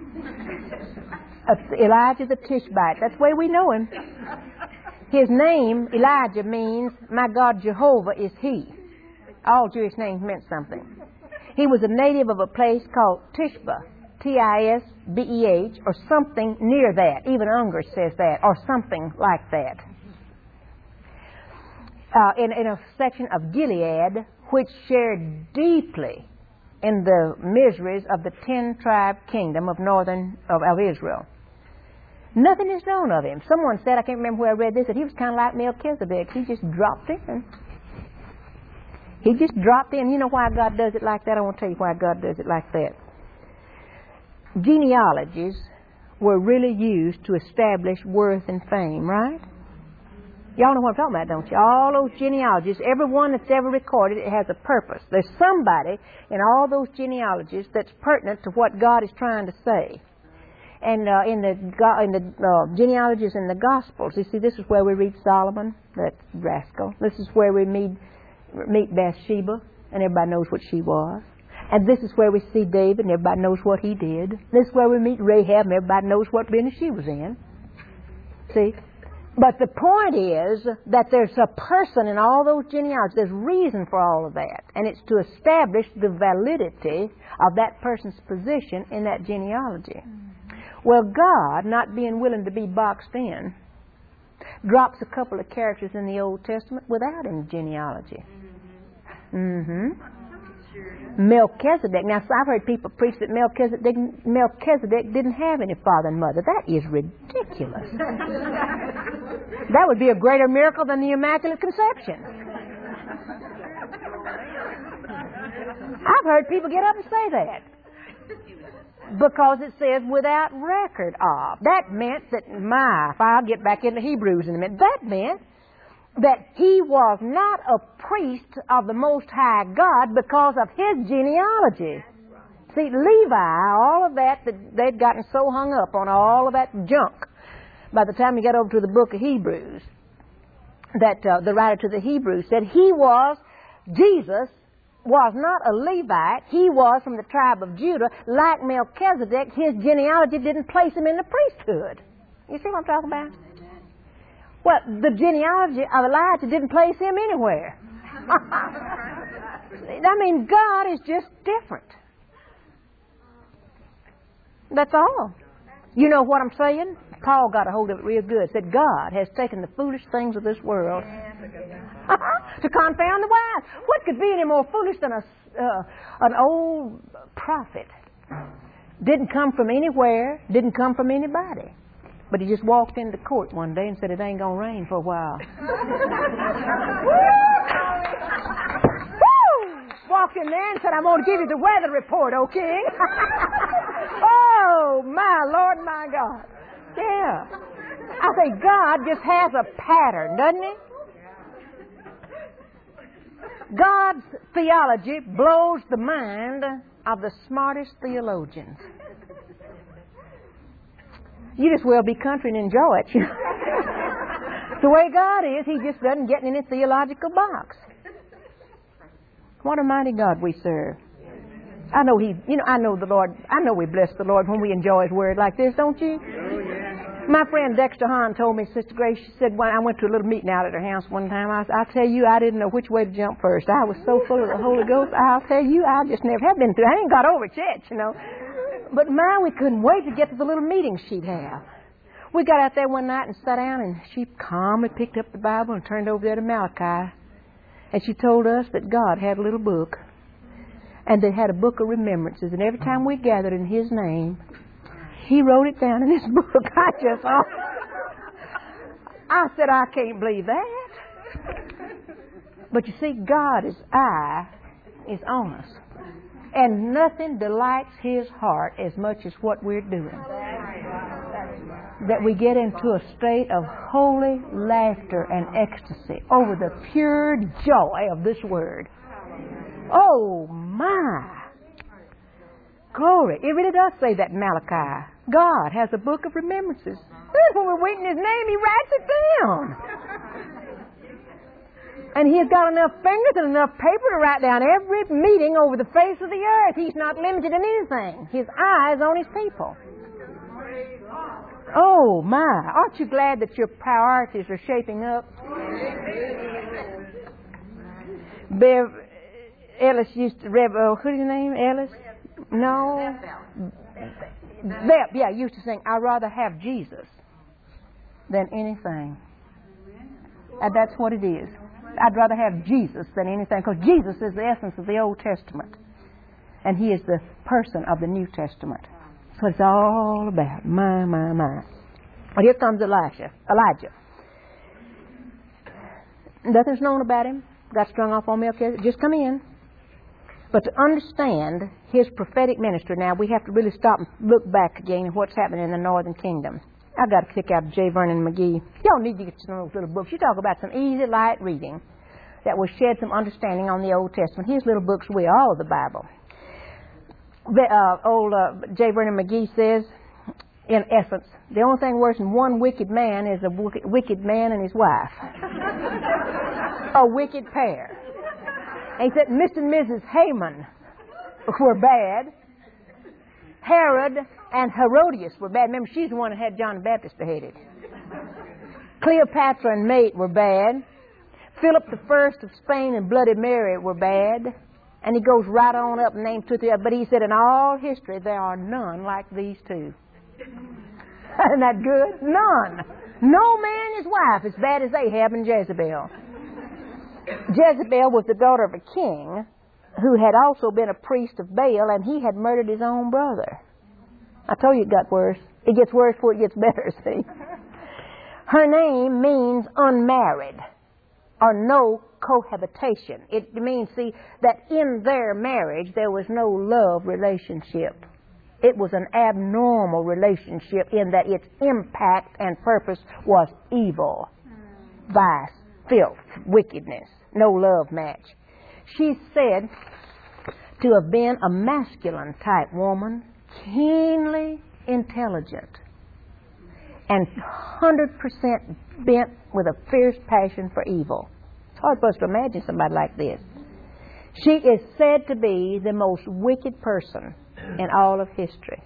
S1: uh, Elijah the Tishbite. That's the way we know him. His name, Elijah, means, my God Jehovah is He. All Jewish names meant something. He was a native of a place called Tishba, T I S B E H, or something near that. Even Unger says that, or something like that. Uh, in, in a section of Gilead, which shared deeply in the miseries of the ten-tribe kingdom of northern of, of Israel. Nothing is known of him. Someone said, I can't remember where I read this, that he was kind of like Melchizedek. He just dropped in. He just dropped in. You know why God does it like that? I want to tell you why God does it like that. Genealogies were really used to establish worth and fame, right? Y'all know what I'm talking about, don't you? All those genealogies, every one that's ever recorded, it has a purpose. There's somebody in all those genealogies that's pertinent to what God is trying to say. And uh, in the in the uh, genealogies in the Gospels, you see, this is where we read Solomon, that rascal. This is where we meet, meet Bathsheba, and everybody knows what she was. And this is where we see David, and everybody knows what he did. This is where we meet Rahab, and everybody knows what business she was in. See? But the point is that there's a person in all those genealogies. There's reason for all of that. And it's to establish the validity of that person's position in that genealogy. Well, God, not being willing to be boxed in, drops a couple of characters in the Old Testament without any genealogy. Mm-hmm. Melchizedek. Now, so I've heard people preach that Melchizedek, Melchizedek didn't have any father and mother. That is ridiculous. That would be a greater miracle than the Immaculate Conception. I've heard people get up and say that. Because it says without record of. That meant that, my, if I'll get back into Hebrews in a minute, that meant that he was not a priest of the Most High God because of his genealogy. See, Levi, all of that, that they'd gotten so hung up on all of that junk by the time he got over to the book of Hebrews, that uh, the writer to the Hebrews said he was, Jesus was not a Levite. He was from the tribe of Judah. Like Melchizedek, his genealogy didn't place him in the priesthood. You see what I'm talking about? Well, the genealogy of Elijah didn't place him anywhere. I mean, God is just different. That's all. You know what I'm saying? Paul got a hold of it real good. Said God has taken the foolish things of this world to confound the wise. What could be any more foolish than a, uh, an old prophet? Didn't come from anywhere, didn't come from anybody. But he just walked into court one day and said it ain't going to rain for a while. Walked in there and said, I'm going to give you the weather report, O King. Oh, my Lord, my God. Yeah. I say God just has a pattern, doesn't he? God's theology blows the mind of the smartest theologians. You just well be country and enjoy it. It's the way God is. He just doesn't get in any theological box. What a mighty God we serve. I know He, you know, I know the Lord, I know we bless the Lord when we enjoy His Word like this, don't you?
S3: Oh, yeah.
S1: My friend Dexter Hahn told me, Sister Grace, she said, when I went to a little meeting out at her house one time, I, I tell you, I didn't know which way to jump first. I was so full of the Holy Ghost, I'll tell you, I just never have been through. I ain't got over it yet, you know. But my, we couldn't wait to get to the little meeting she'd have. We got out there one night and sat down, and she calmly picked up the Bible and turned over there to Malachi. And she told us that God had a little book. And they had a book of remembrances. And every time we gathered in His name, He wrote it down in His book. I just, oh, I said, I can't believe that. But you see, God's eye is on us. And nothing delights His heart as much as what we're doing. That we get into a state of holy laughter and ecstasy over the pure joy of this Word. Oh, my. Glory. It really does say that in Malachi. God has a book of remembrances. When we're waiting His name, He writes it down. And He's got enough fingers and enough paper to write down every meeting over the face of the earth. He's not limited in anything. His eye is on His people. Oh, my. Aren't you glad that your priorities are shaping up? Bev Ellis used to, Rev, oh, who's his name? Ellis? No. Beb, yeah, used to sing, I'd rather have Jesus than anything. And that's what it is. I'd rather have Jesus than anything, because Jesus is the essence of the Old Testament. And He is the person of the New Testament. That's what it's all about. My, my, my. Well, here comes Elijah. Elijah. Nothing's known about him. Got strung off on Melchizedek. Just come in. But to understand his prophetic ministry, now we have to really stop and look back again at what's happening in the Northern Kingdom. I've got a kick out of J. Vernon McGee. Y'all need to get to know those little books. You talk about some easy, light reading that will shed some understanding on the Old Testament. His little books we all of the Bible. The, uh, old uh, J. Vernon McGee says, in essence, the only thing worse than one wicked man is a wicked, wicked man and his wife. A wicked pair. And he said Mister and Missus Haman were bad. Herod and Herodias were bad. Remember, she's the one that had John the Baptist beheaded. Cleopatra and Mate were bad. Philip the First of Spain and Bloody Mary were bad. And he goes right on up and names two, three. But he said, in all history, there are none like these two. Isn't that good? None. No man and his wife as bad as Ahab and Jezebel. Jezebel was the daughter of a king who had also been a priest of Baal, and he had murdered his own brother. I told you it got worse. It gets worse before it gets better, see. Her name means unmarried or no cohabitation. It means, see, that in their marriage there was no love relationship. It was an abnormal relationship in that its impact and purpose was evil, vice, filth, wickedness, no love match. She's said to have been a masculine type woman, keenly intelligent. and one hundred percent bent with a fierce passion for evil. It's hard for us to imagine somebody like this. She is said to be the most wicked person in all of history.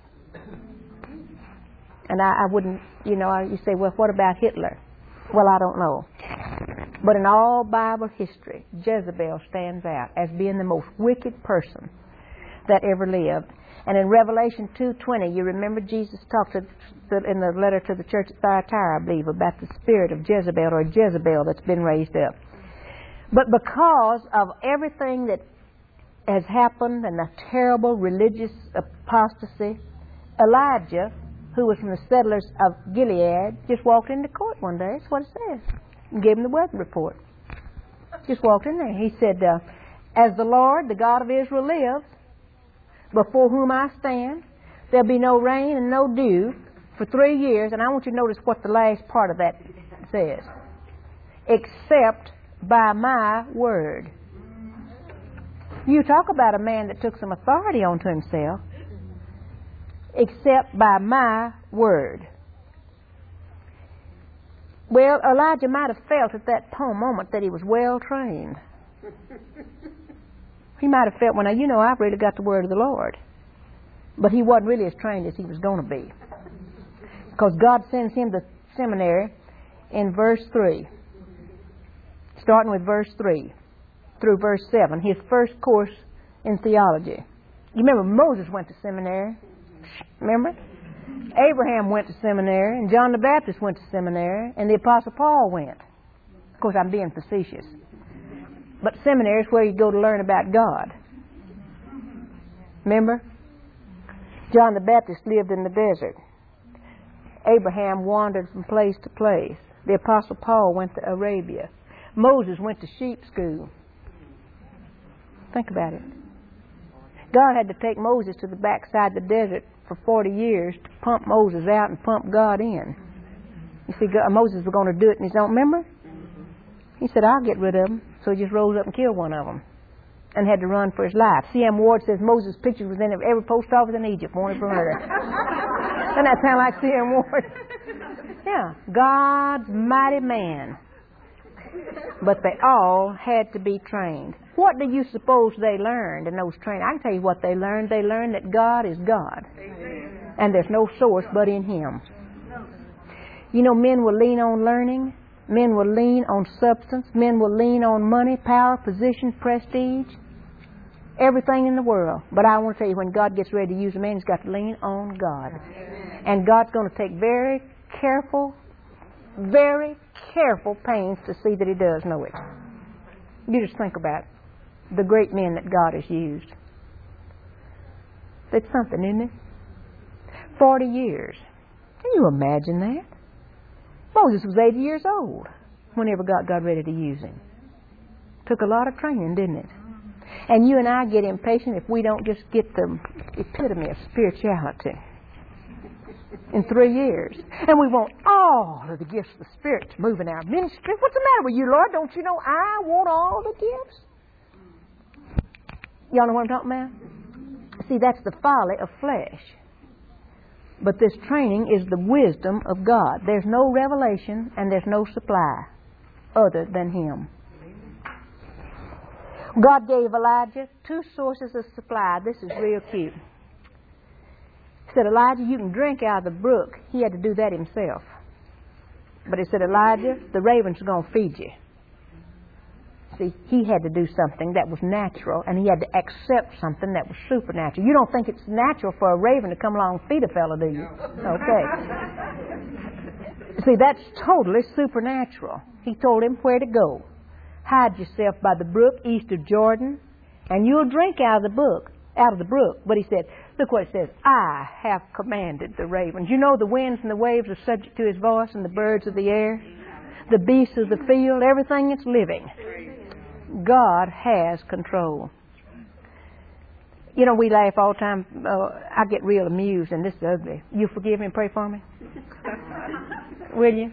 S1: And I, I wouldn't, you know, you say, well, what about Hitler? Well, I don't know. But in all Bible history, Jezebel stands out as being the most wicked person that ever lived. And in Revelation two twenty, you remember Jesus talked to, to, in the letter to the church at Thyatira, I believe, about the spirit of Jezebel, or Jezebel that's been raised up. But because of everything that has happened and the terrible religious apostasy, Elijah, who was from the settlers of Gilead, just walked into court one day. That's what it says. And gave him the weather report. Just walked in there. He said, uh, as the Lord, the God of Israel, lives, before whom I stand, there'll be no rain and no dew for three years. And I want you to notice what the last part of that says. Except by my word. You talk about a man that took some authority onto himself. Except by my word. Well, Elijah might have felt at that moment that he was well trained. He might have felt, well, now, you know, I've really got the word of the Lord. But he wasn't really as trained as he was going to be. Because God sends him to seminary in verse three. Starting with verse three through verse seven. His first course in theology. You remember Moses went to seminary. Remember? Abraham went to seminary, and John the Baptist went to seminary, and the Apostle Paul went. Of course, I'm being facetious. But seminary is where you go to learn about God. Remember? John the Baptist lived in the desert. Abraham wandered from place to place. The Apostle Paul went to Arabia. Moses went to sheep school. Think about it. God had to take Moses to the backside of the desert for forty years to pump Moses out and pump God in. You see, God, Moses was going to do it in his own, remember? He said, I'll get rid of them. So he just rose up and killed one of them and had to run for his life. C M Ward says Moses' picture was in every post office in Egypt wanted for murder. Doesn't that sound like C M Ward? Yeah, God's mighty man. But they all had to be trained. What do you suppose they learned in those trainings? I can tell you what they learned. They learned that God is God. Amen. And there's no source but in Him. You know, men will lean on learning. Men will lean on substance. Men will lean on money, power, position, prestige. Everything in the world. But I want to tell you, when God gets ready to use a man, he's got to lean on God. Amen. And God's going to take very careful, very careful pains to see that He does know it. You just think about the great men that God has used. That's something, isn't it? Forty years. Can you imagine that? Moses was eighty years old whenever God got ready to use him. Took a lot of training, didn't it? And you and I get impatient if we don't just get the epitome of spirituality in three years. And we want all of the gifts of the Spirit to move in our ministry. What's the matter with you, Lord? Don't you know I want all the gifts? Y'all know what I'm talking about? See, that's the folly of flesh. But this training is the wisdom of God. There's no revelation and there's no supply other than Him. God gave Elijah two sources of supply. This is real cute. He said, Elijah, you can drink out of the brook. He had to do that himself. But he said, Elijah, the ravens are going to feed you. See, he had to do something that was natural, and he had to accept something that was supernatural. You don't think it's natural for a raven to come along and feed a fellow, do you? Okay. See, that's totally supernatural. He told him where to go. Hide yourself by the brook east of Jordan, and you'll drink out of the brook. Out of the brook. But he said, look what it says, I have commanded the ravens. You know the winds and the waves are subject to His voice, and the birds of the air, the beasts of the field, everything that's living. God has control. You know, we laugh all the time. Uh, I get real amused, and this is ugly. You forgive me and pray for me? Will you?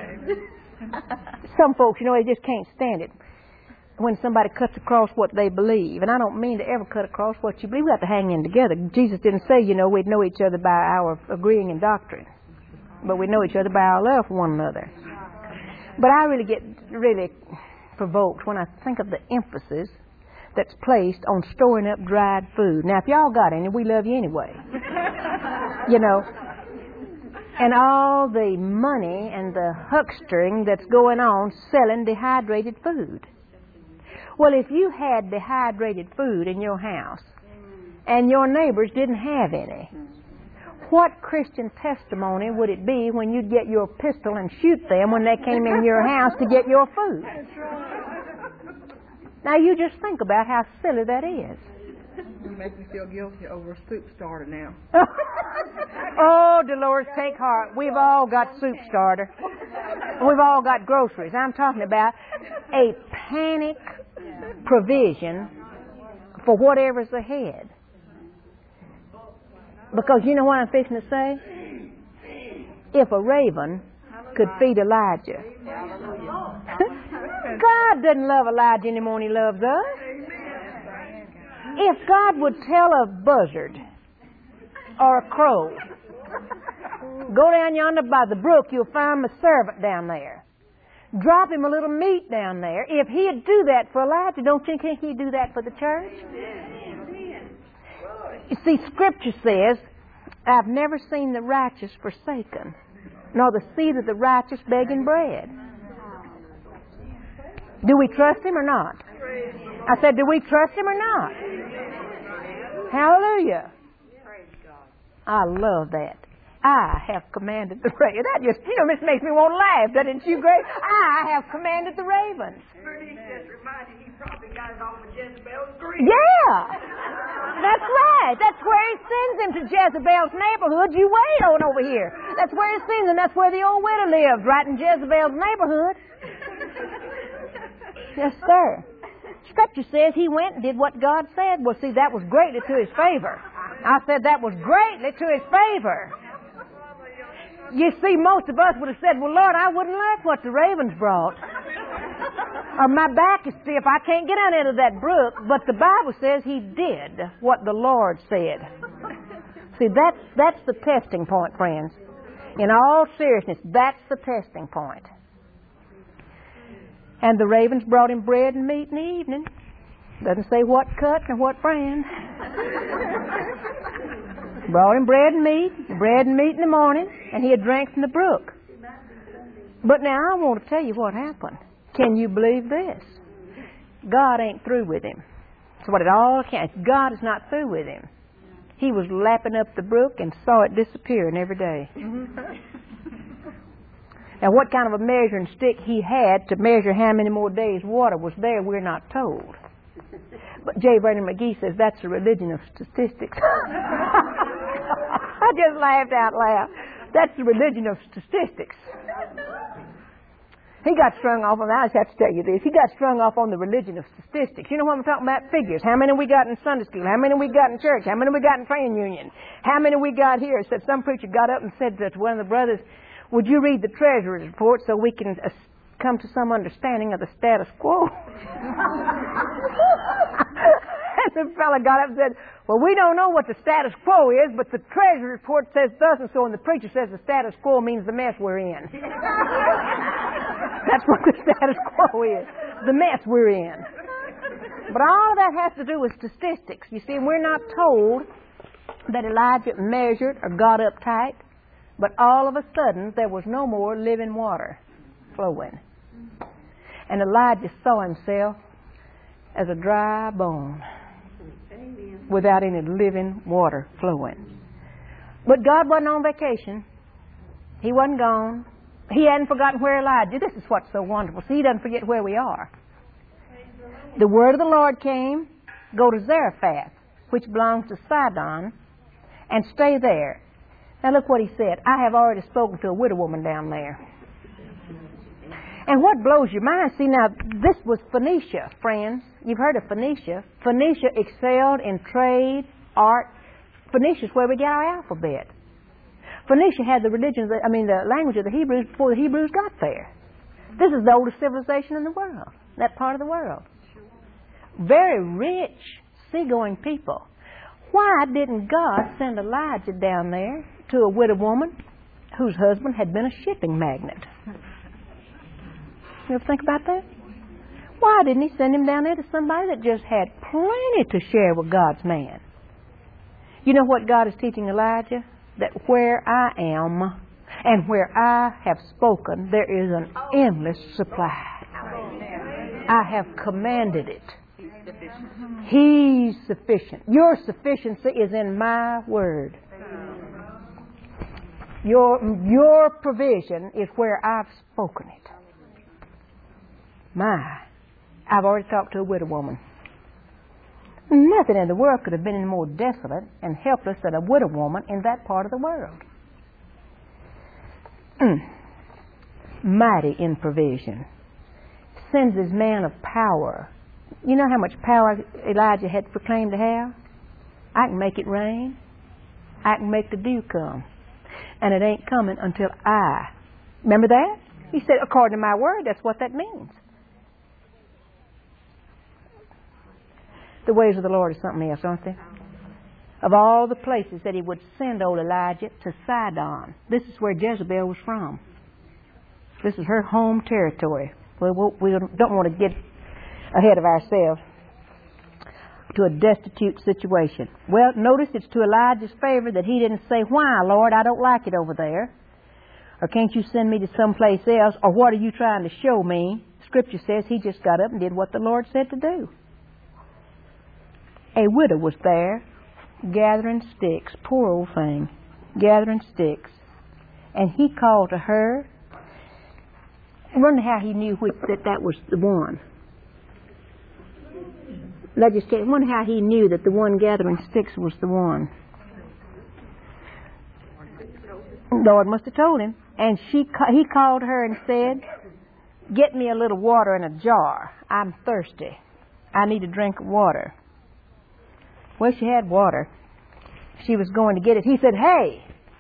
S1: Some folks, you know, they just can't stand it when somebody cuts across what they believe. And I don't mean to ever cut across what you believe. We have to hang in together. Jesus didn't say, you know, we'd know each other by our agreeing in doctrine. but we know each other by our love for one another. But I really get really provoked when I think of the emphasis that's placed on storing up dried food. Now, if y'all got any, we love you anyway. You know, and all the money and the huckstering that's going on selling dehydrated food. Well, if you had dehydrated food in your house and your neighbors didn't have any, what Christian testimony would it be when you'd get your pistol and shoot them when they came in your house to get your food? Now, you just think about how silly that is.
S3: You make me feel guilty over a soup starter now.
S1: Oh, Dolores, take heart. We've all got soup starter. We've all got groceries. I'm talking about a panic provision for whatever's ahead. Because you know what I'm fixing to say? If a raven could feed Elijah, God doesn't love Elijah any more than He loves us. If God would tell a buzzard or a crow, go down yonder by the brook, you'll find my servant down there. Drop him a little meat down there. If He'd do that for Elijah, don't you think He'd do that for the church? You see, Scripture says, I've never seen the righteous forsaken, nor the seed of the righteous begging bread. Do we trust Him or not? I said, do we trust Him or not? Hallelujah. I love that. I have commanded the ravens. That just, you know, this makes me want to laugh, doesn't it, you great? I have commanded the ravens. Yeah. That's right. That's where He sends him, to Jezebel's neighborhood. You wait on over here. That's where He sends him. That's where the old widow lives, right in Jezebel's neighborhood. Yes, sir. Scripture says He went and did what God said. Well, see, that was greatly to His favor. I said that was greatly to His favor. You see, most of us would have said, well, Lord, I wouldn't like what the ravens brought. Or my back is stiff. I can't get out into that brook. But the Bible says He did what the Lord said. See, that's, that's the testing point, friends. In all seriousness, that's the testing point. And the ravens brought Him bread and meat in the evening. Doesn't say what cut nor what brand. Brought Him bread and meat, bread and meat in the morning, and He had drank from the brook. But now I want to tell you what happened. Can you believe this? God ain't through with him. That's what it all counts. God is not through with him. He was lapping up the brook and saw it disappearing every day. Now, what kind of a measuring stick he had to measure how many more days water was there, we're not told. But J. Vernon McGee says that's a religion of statistics. I just laughed out loud. That's the religion of statistics. He got strung off on, I just have to tell you this, he got strung off on the religion of statistics. You know what I'm talking about? Figures. How many we got in Sunday school? How many we got in church? How many we got in training union? How many we got here? Said some preacher got up and said to one of the brothers, would you read the treasurer's report so we can uh, come to some understanding of the status quo? And the fellow got up and said, well, we don't know what the status quo is, but the treasurer's report says thus and so, and the preacher says the status quo means the mess we're in. That's what the status quo is, the mess we're in. But all of that has to do with statistics. You see, we're not told that Elijah measured or got up tight, but all of a sudden there was no more living water flowing. And Elijah saw himself as a dry bone without any living water flowing. But God wasn't on vacation. He wasn't gone. He hadn't forgotten where Elijah. This is what's so wonderful. See, He doesn't forget where we are. The word of the Lord came, go to Zarephath, which belongs to Sidon, and stay there. Now look what He said. I have already spoken to a widow woman down there. And what blows your mind, see now, this was Phoenicia, friends. You've heard of Phoenicia. Phoenicia excelled in trade, art. Phoenicia is where we get our alphabet. Phoenicia had the religion, of the, I mean the language of the Hebrews before the Hebrews got there. This is the oldest civilization in the world, that part of the world. Very rich, seagoing people. Why didn't God send Elijah down there to a widow woman whose husband had been a shipping magnate. You ever think about that? Why didn't he send him down there to somebody that just had plenty to share with God's man? You know what God is teaching Elijah? That where I am and where I have spoken, there is an endless supply. I have commanded it. He's sufficient. Your sufficiency is in my word. Your, your provision is where I've spoken it. My, I've already talked to a widow woman. Nothing in the world could have been any more desolate and helpless than a widow woman in that part of the world. Mm. Mighty in provision. Sends his man of power. You know how much power Elijah had proclaimed to have? I can make it rain. I can make the dew come. And it ain't coming until I. Remember that? He said, according to my word, that's what that means. The ways of the Lord is something else, aren't they? Of all the places that he would send old Elijah, to Sidon. This is where Jezebel was from. This is her home territory. Well, we don't want to get ahead of ourselves to a destitute situation. Well, notice it's to Elijah's favor that he didn't say, why, Lord, I don't like it over there. Or can't you send me to someplace else? Or what are you trying to show me? Scripture says he just got up and did what the Lord said to do. A widow was there gathering sticks. Poor old thing. Gathering sticks. And he called to her. I wonder how he knew which, that that was the one. Legislator. I wonder how he knew that the one gathering sticks was the one. The Lord must have told him. And she, he called her and said, get me a little water in a jar. I'm thirsty. I need a drink of water. Well, she had water. She was going to get it. He said, hey,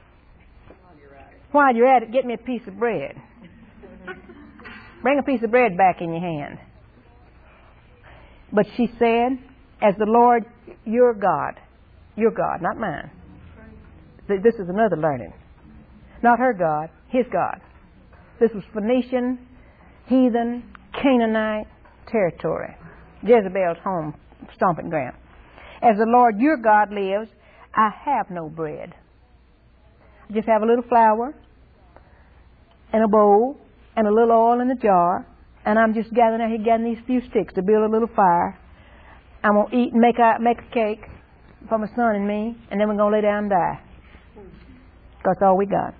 S1: while you're at it, get me a piece of bread. Bring a piece of bread back in your hand. But she said, as the Lord, your God, your God, not mine. This is another learning. Not her God, his God. This was Phoenician, heathen, Canaanite territory. Jezebel's home stomping ground. As the Lord your God lives, I have no bread. I just have a little flour and a bowl and a little oil in a jar, and I'm just gathering out here, gathering these few sticks to build a little fire. I'm going to eat and make a, make a cake for my son and me, and then we're going to lay down and die. That's all we got.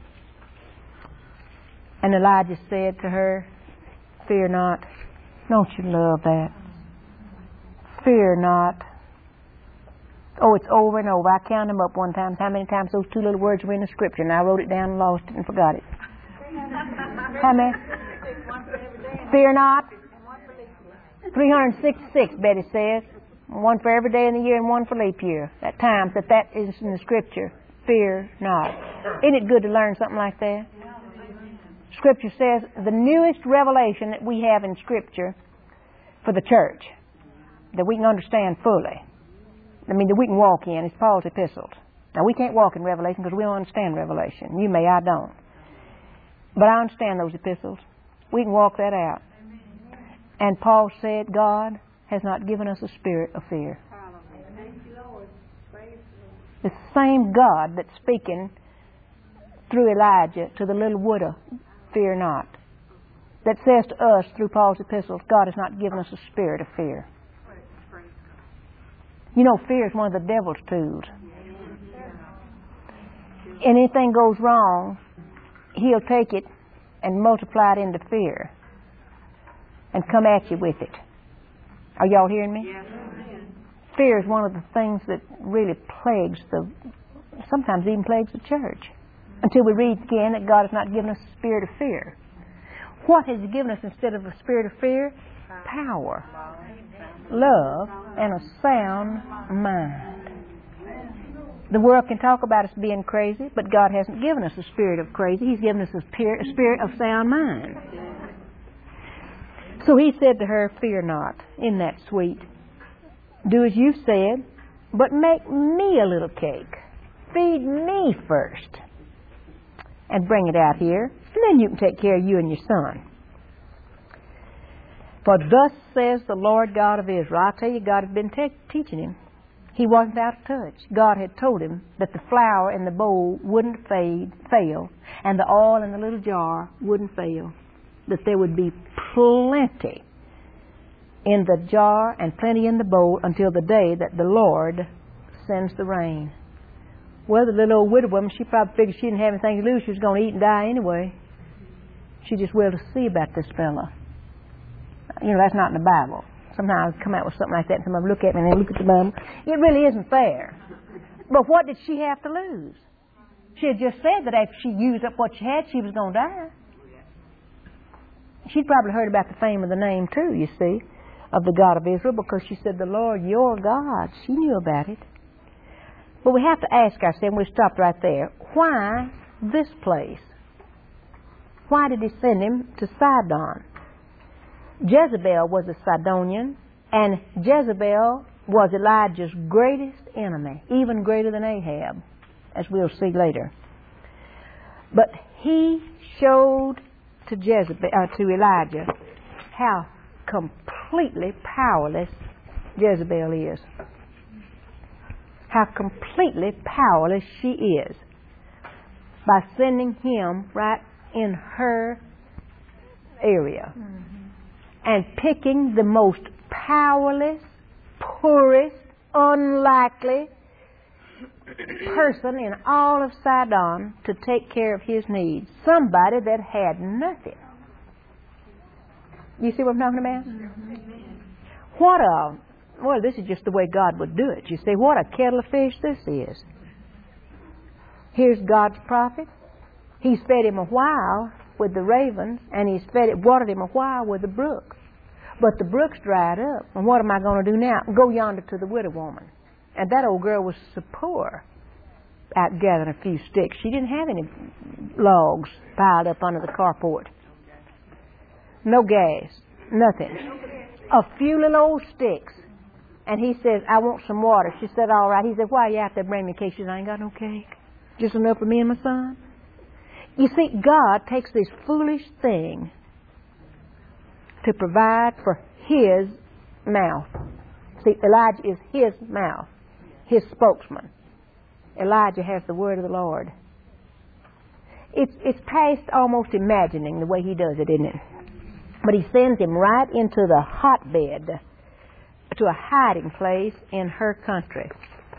S1: And Elijah said to her, fear not. Don't you love that? Fear not. Oh, it's over and over. I counted them up one time. How many times those two little words were in the scripture, and I wrote it down and lost it and forgot it. How many? Fear not. three hundred sixty-six, Betty says. One for every day in the year and one for leap year. At times that that is in the scripture. Fear not. Isn't it good to learn something like that? Scripture says the newest revelation that we have in Scripture for the church, that we can understand fully, I mean, that we can walk in, is Paul's epistles. Now, we can't walk in Revelation because we don't understand Revelation. You may, I don't. But I understand those epistles. We can walk that out. And Paul said, God has not given us a spirit of fear. The same God that's speaking through Elijah to the little widow, fear not. That says to us through Paul's epistles, God has not given us a spirit of fear. You know, fear is one of the devil's tools. Anything goes wrong, he'll take it and multiply it into fear and come at you with it. Are y'all hearing me? Fear is one of the things that really plagues the, sometimes even plagues the church. Until we read again that God has not given us a spirit of fear. What has He given us instead of a spirit of fear? Power, love, and a sound mind. The world can talk about us being crazy, but God hasn't given us a spirit of crazy. He's given us a spirit, a spirit of sound mind. So He said to her, fear not. Isn't that sweet? Do as you said, but make me a little cake. Feed me first. and bring it out here, and then you can take care of you and your son. For thus says the Lord God of Israel. I tell you, God had been te- teaching him. He wasn't out of touch. God had told him that the flour in the bowl wouldn't fade, fail, and the oil in the little jar wouldn't fail. That there would be plenty in the jar and plenty in the bowl until the day that the Lord sends the rain. Well, the little old widow woman, she probably figured she didn't have anything to lose. She was going to eat and die anyway. She just willed to see about this fella. You know, that's not in the Bible. Sometimes I come out with something like that and somebody look at me and they look at the Bible. It really isn't fair. But what did she have to lose? She had just said that after she used up what she had, she was going to die. She'd probably heard about the fame of the name too, you see, of the God of Israel, because she said, the Lord, your God. She knew about it. But we have to ask ourselves, we stopped right there, why this place? Why did he send him to Sidon? Jezebel was a Sidonian, and Jezebel was Elijah's greatest enemy, even greater than Ahab, as we'll see later. But he showed to Jezebel, uh, to Elijah, how completely powerless Jezebel is. How completely powerless she is by sending him right in her area. Mm-hmm. And picking the most powerless, poorest, unlikely person in all of Sidon to take care of his needs. Somebody that had nothing. You see what I'm talking about? Mm-hmm. What a, well, this is just the way God would do it. You see, what a kettle of fish this is. Here's God's prophet. He's fed him a while with the ravens, and he's fed it, watered him a while with the brook. But the brook's dried up. And what am I going to do now? Go yonder to the widow woman. And that old girl was so poor out gathering a few sticks. She didn't have any logs piled up under the carport. No gas. Nothing. A few little old sticks. And he says, I want some water. She said, all right. He said, why are you out there bringing me cake? She said, I ain't got no cake. Just enough for me and my son. You see, God takes this foolish thing to provide for his mouth. See, Elijah is his mouth, his spokesman. Elijah has the word of the Lord. It's, it's past almost imagining the way he does it, isn't it? But he sends him right into the hotbed, to a hiding place in her country.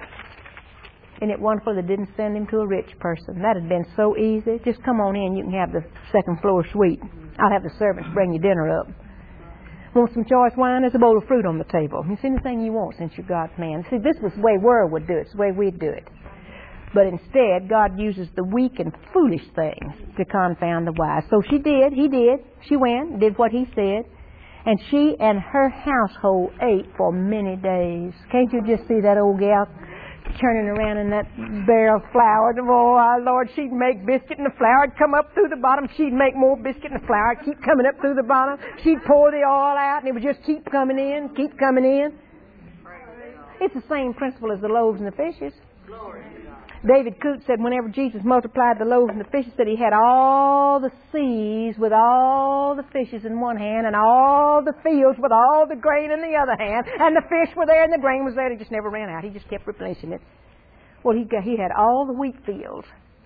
S1: Isn't it wonderful they didn't send him to a rich person? That had been so easy. Just come on in, you can have the second floor suite. I'll have the servants bring your dinner up. Want some choice wine? There's a bowl of fruit on the table. You see anything you want since you're God's man. See, this was the way world would do it. It's the way we'd do it. But instead, God uses the weak and foolish things to confound the wise. So she did. He did. She went, did what he said. And she and her household ate for many days. Can't you just see that old gal turning around in that barrel of flour? Oh, our Lord, she'd make biscuit and the flour would come up through the bottom. She'd make more biscuit and the flour would keep coming up through the bottom. She'd pour the oil out and it would just keep coming in, keep coming in. It's the same principle as the loaves and the fishes. David Coote said whenever Jesus multiplied the loaves and the fishes, that he had all the seas with all the fishes in one hand and all the fields with all the grain in the other hand, and the fish were there and the grain was there. He just never ran out. He just kept replenishing it. Well, he got, he had all the wheat fields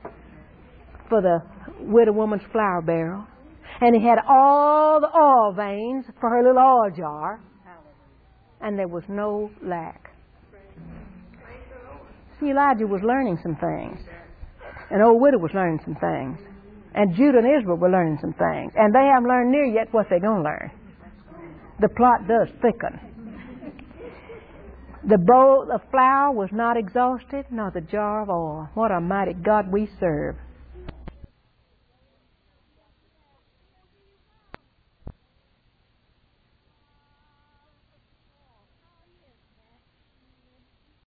S1: for the widow woman's flour barrel, and he had all the oil veins for her little oil jar, and there was no lack. Elijah was learning some things. And old widow was learning some things. And Judah and Israel were learning some things. And they haven't learned near yet what they're going to learn. The plot does thicken. The bowl of flour was not exhausted, nor the jar of oil. What a mighty God we serve.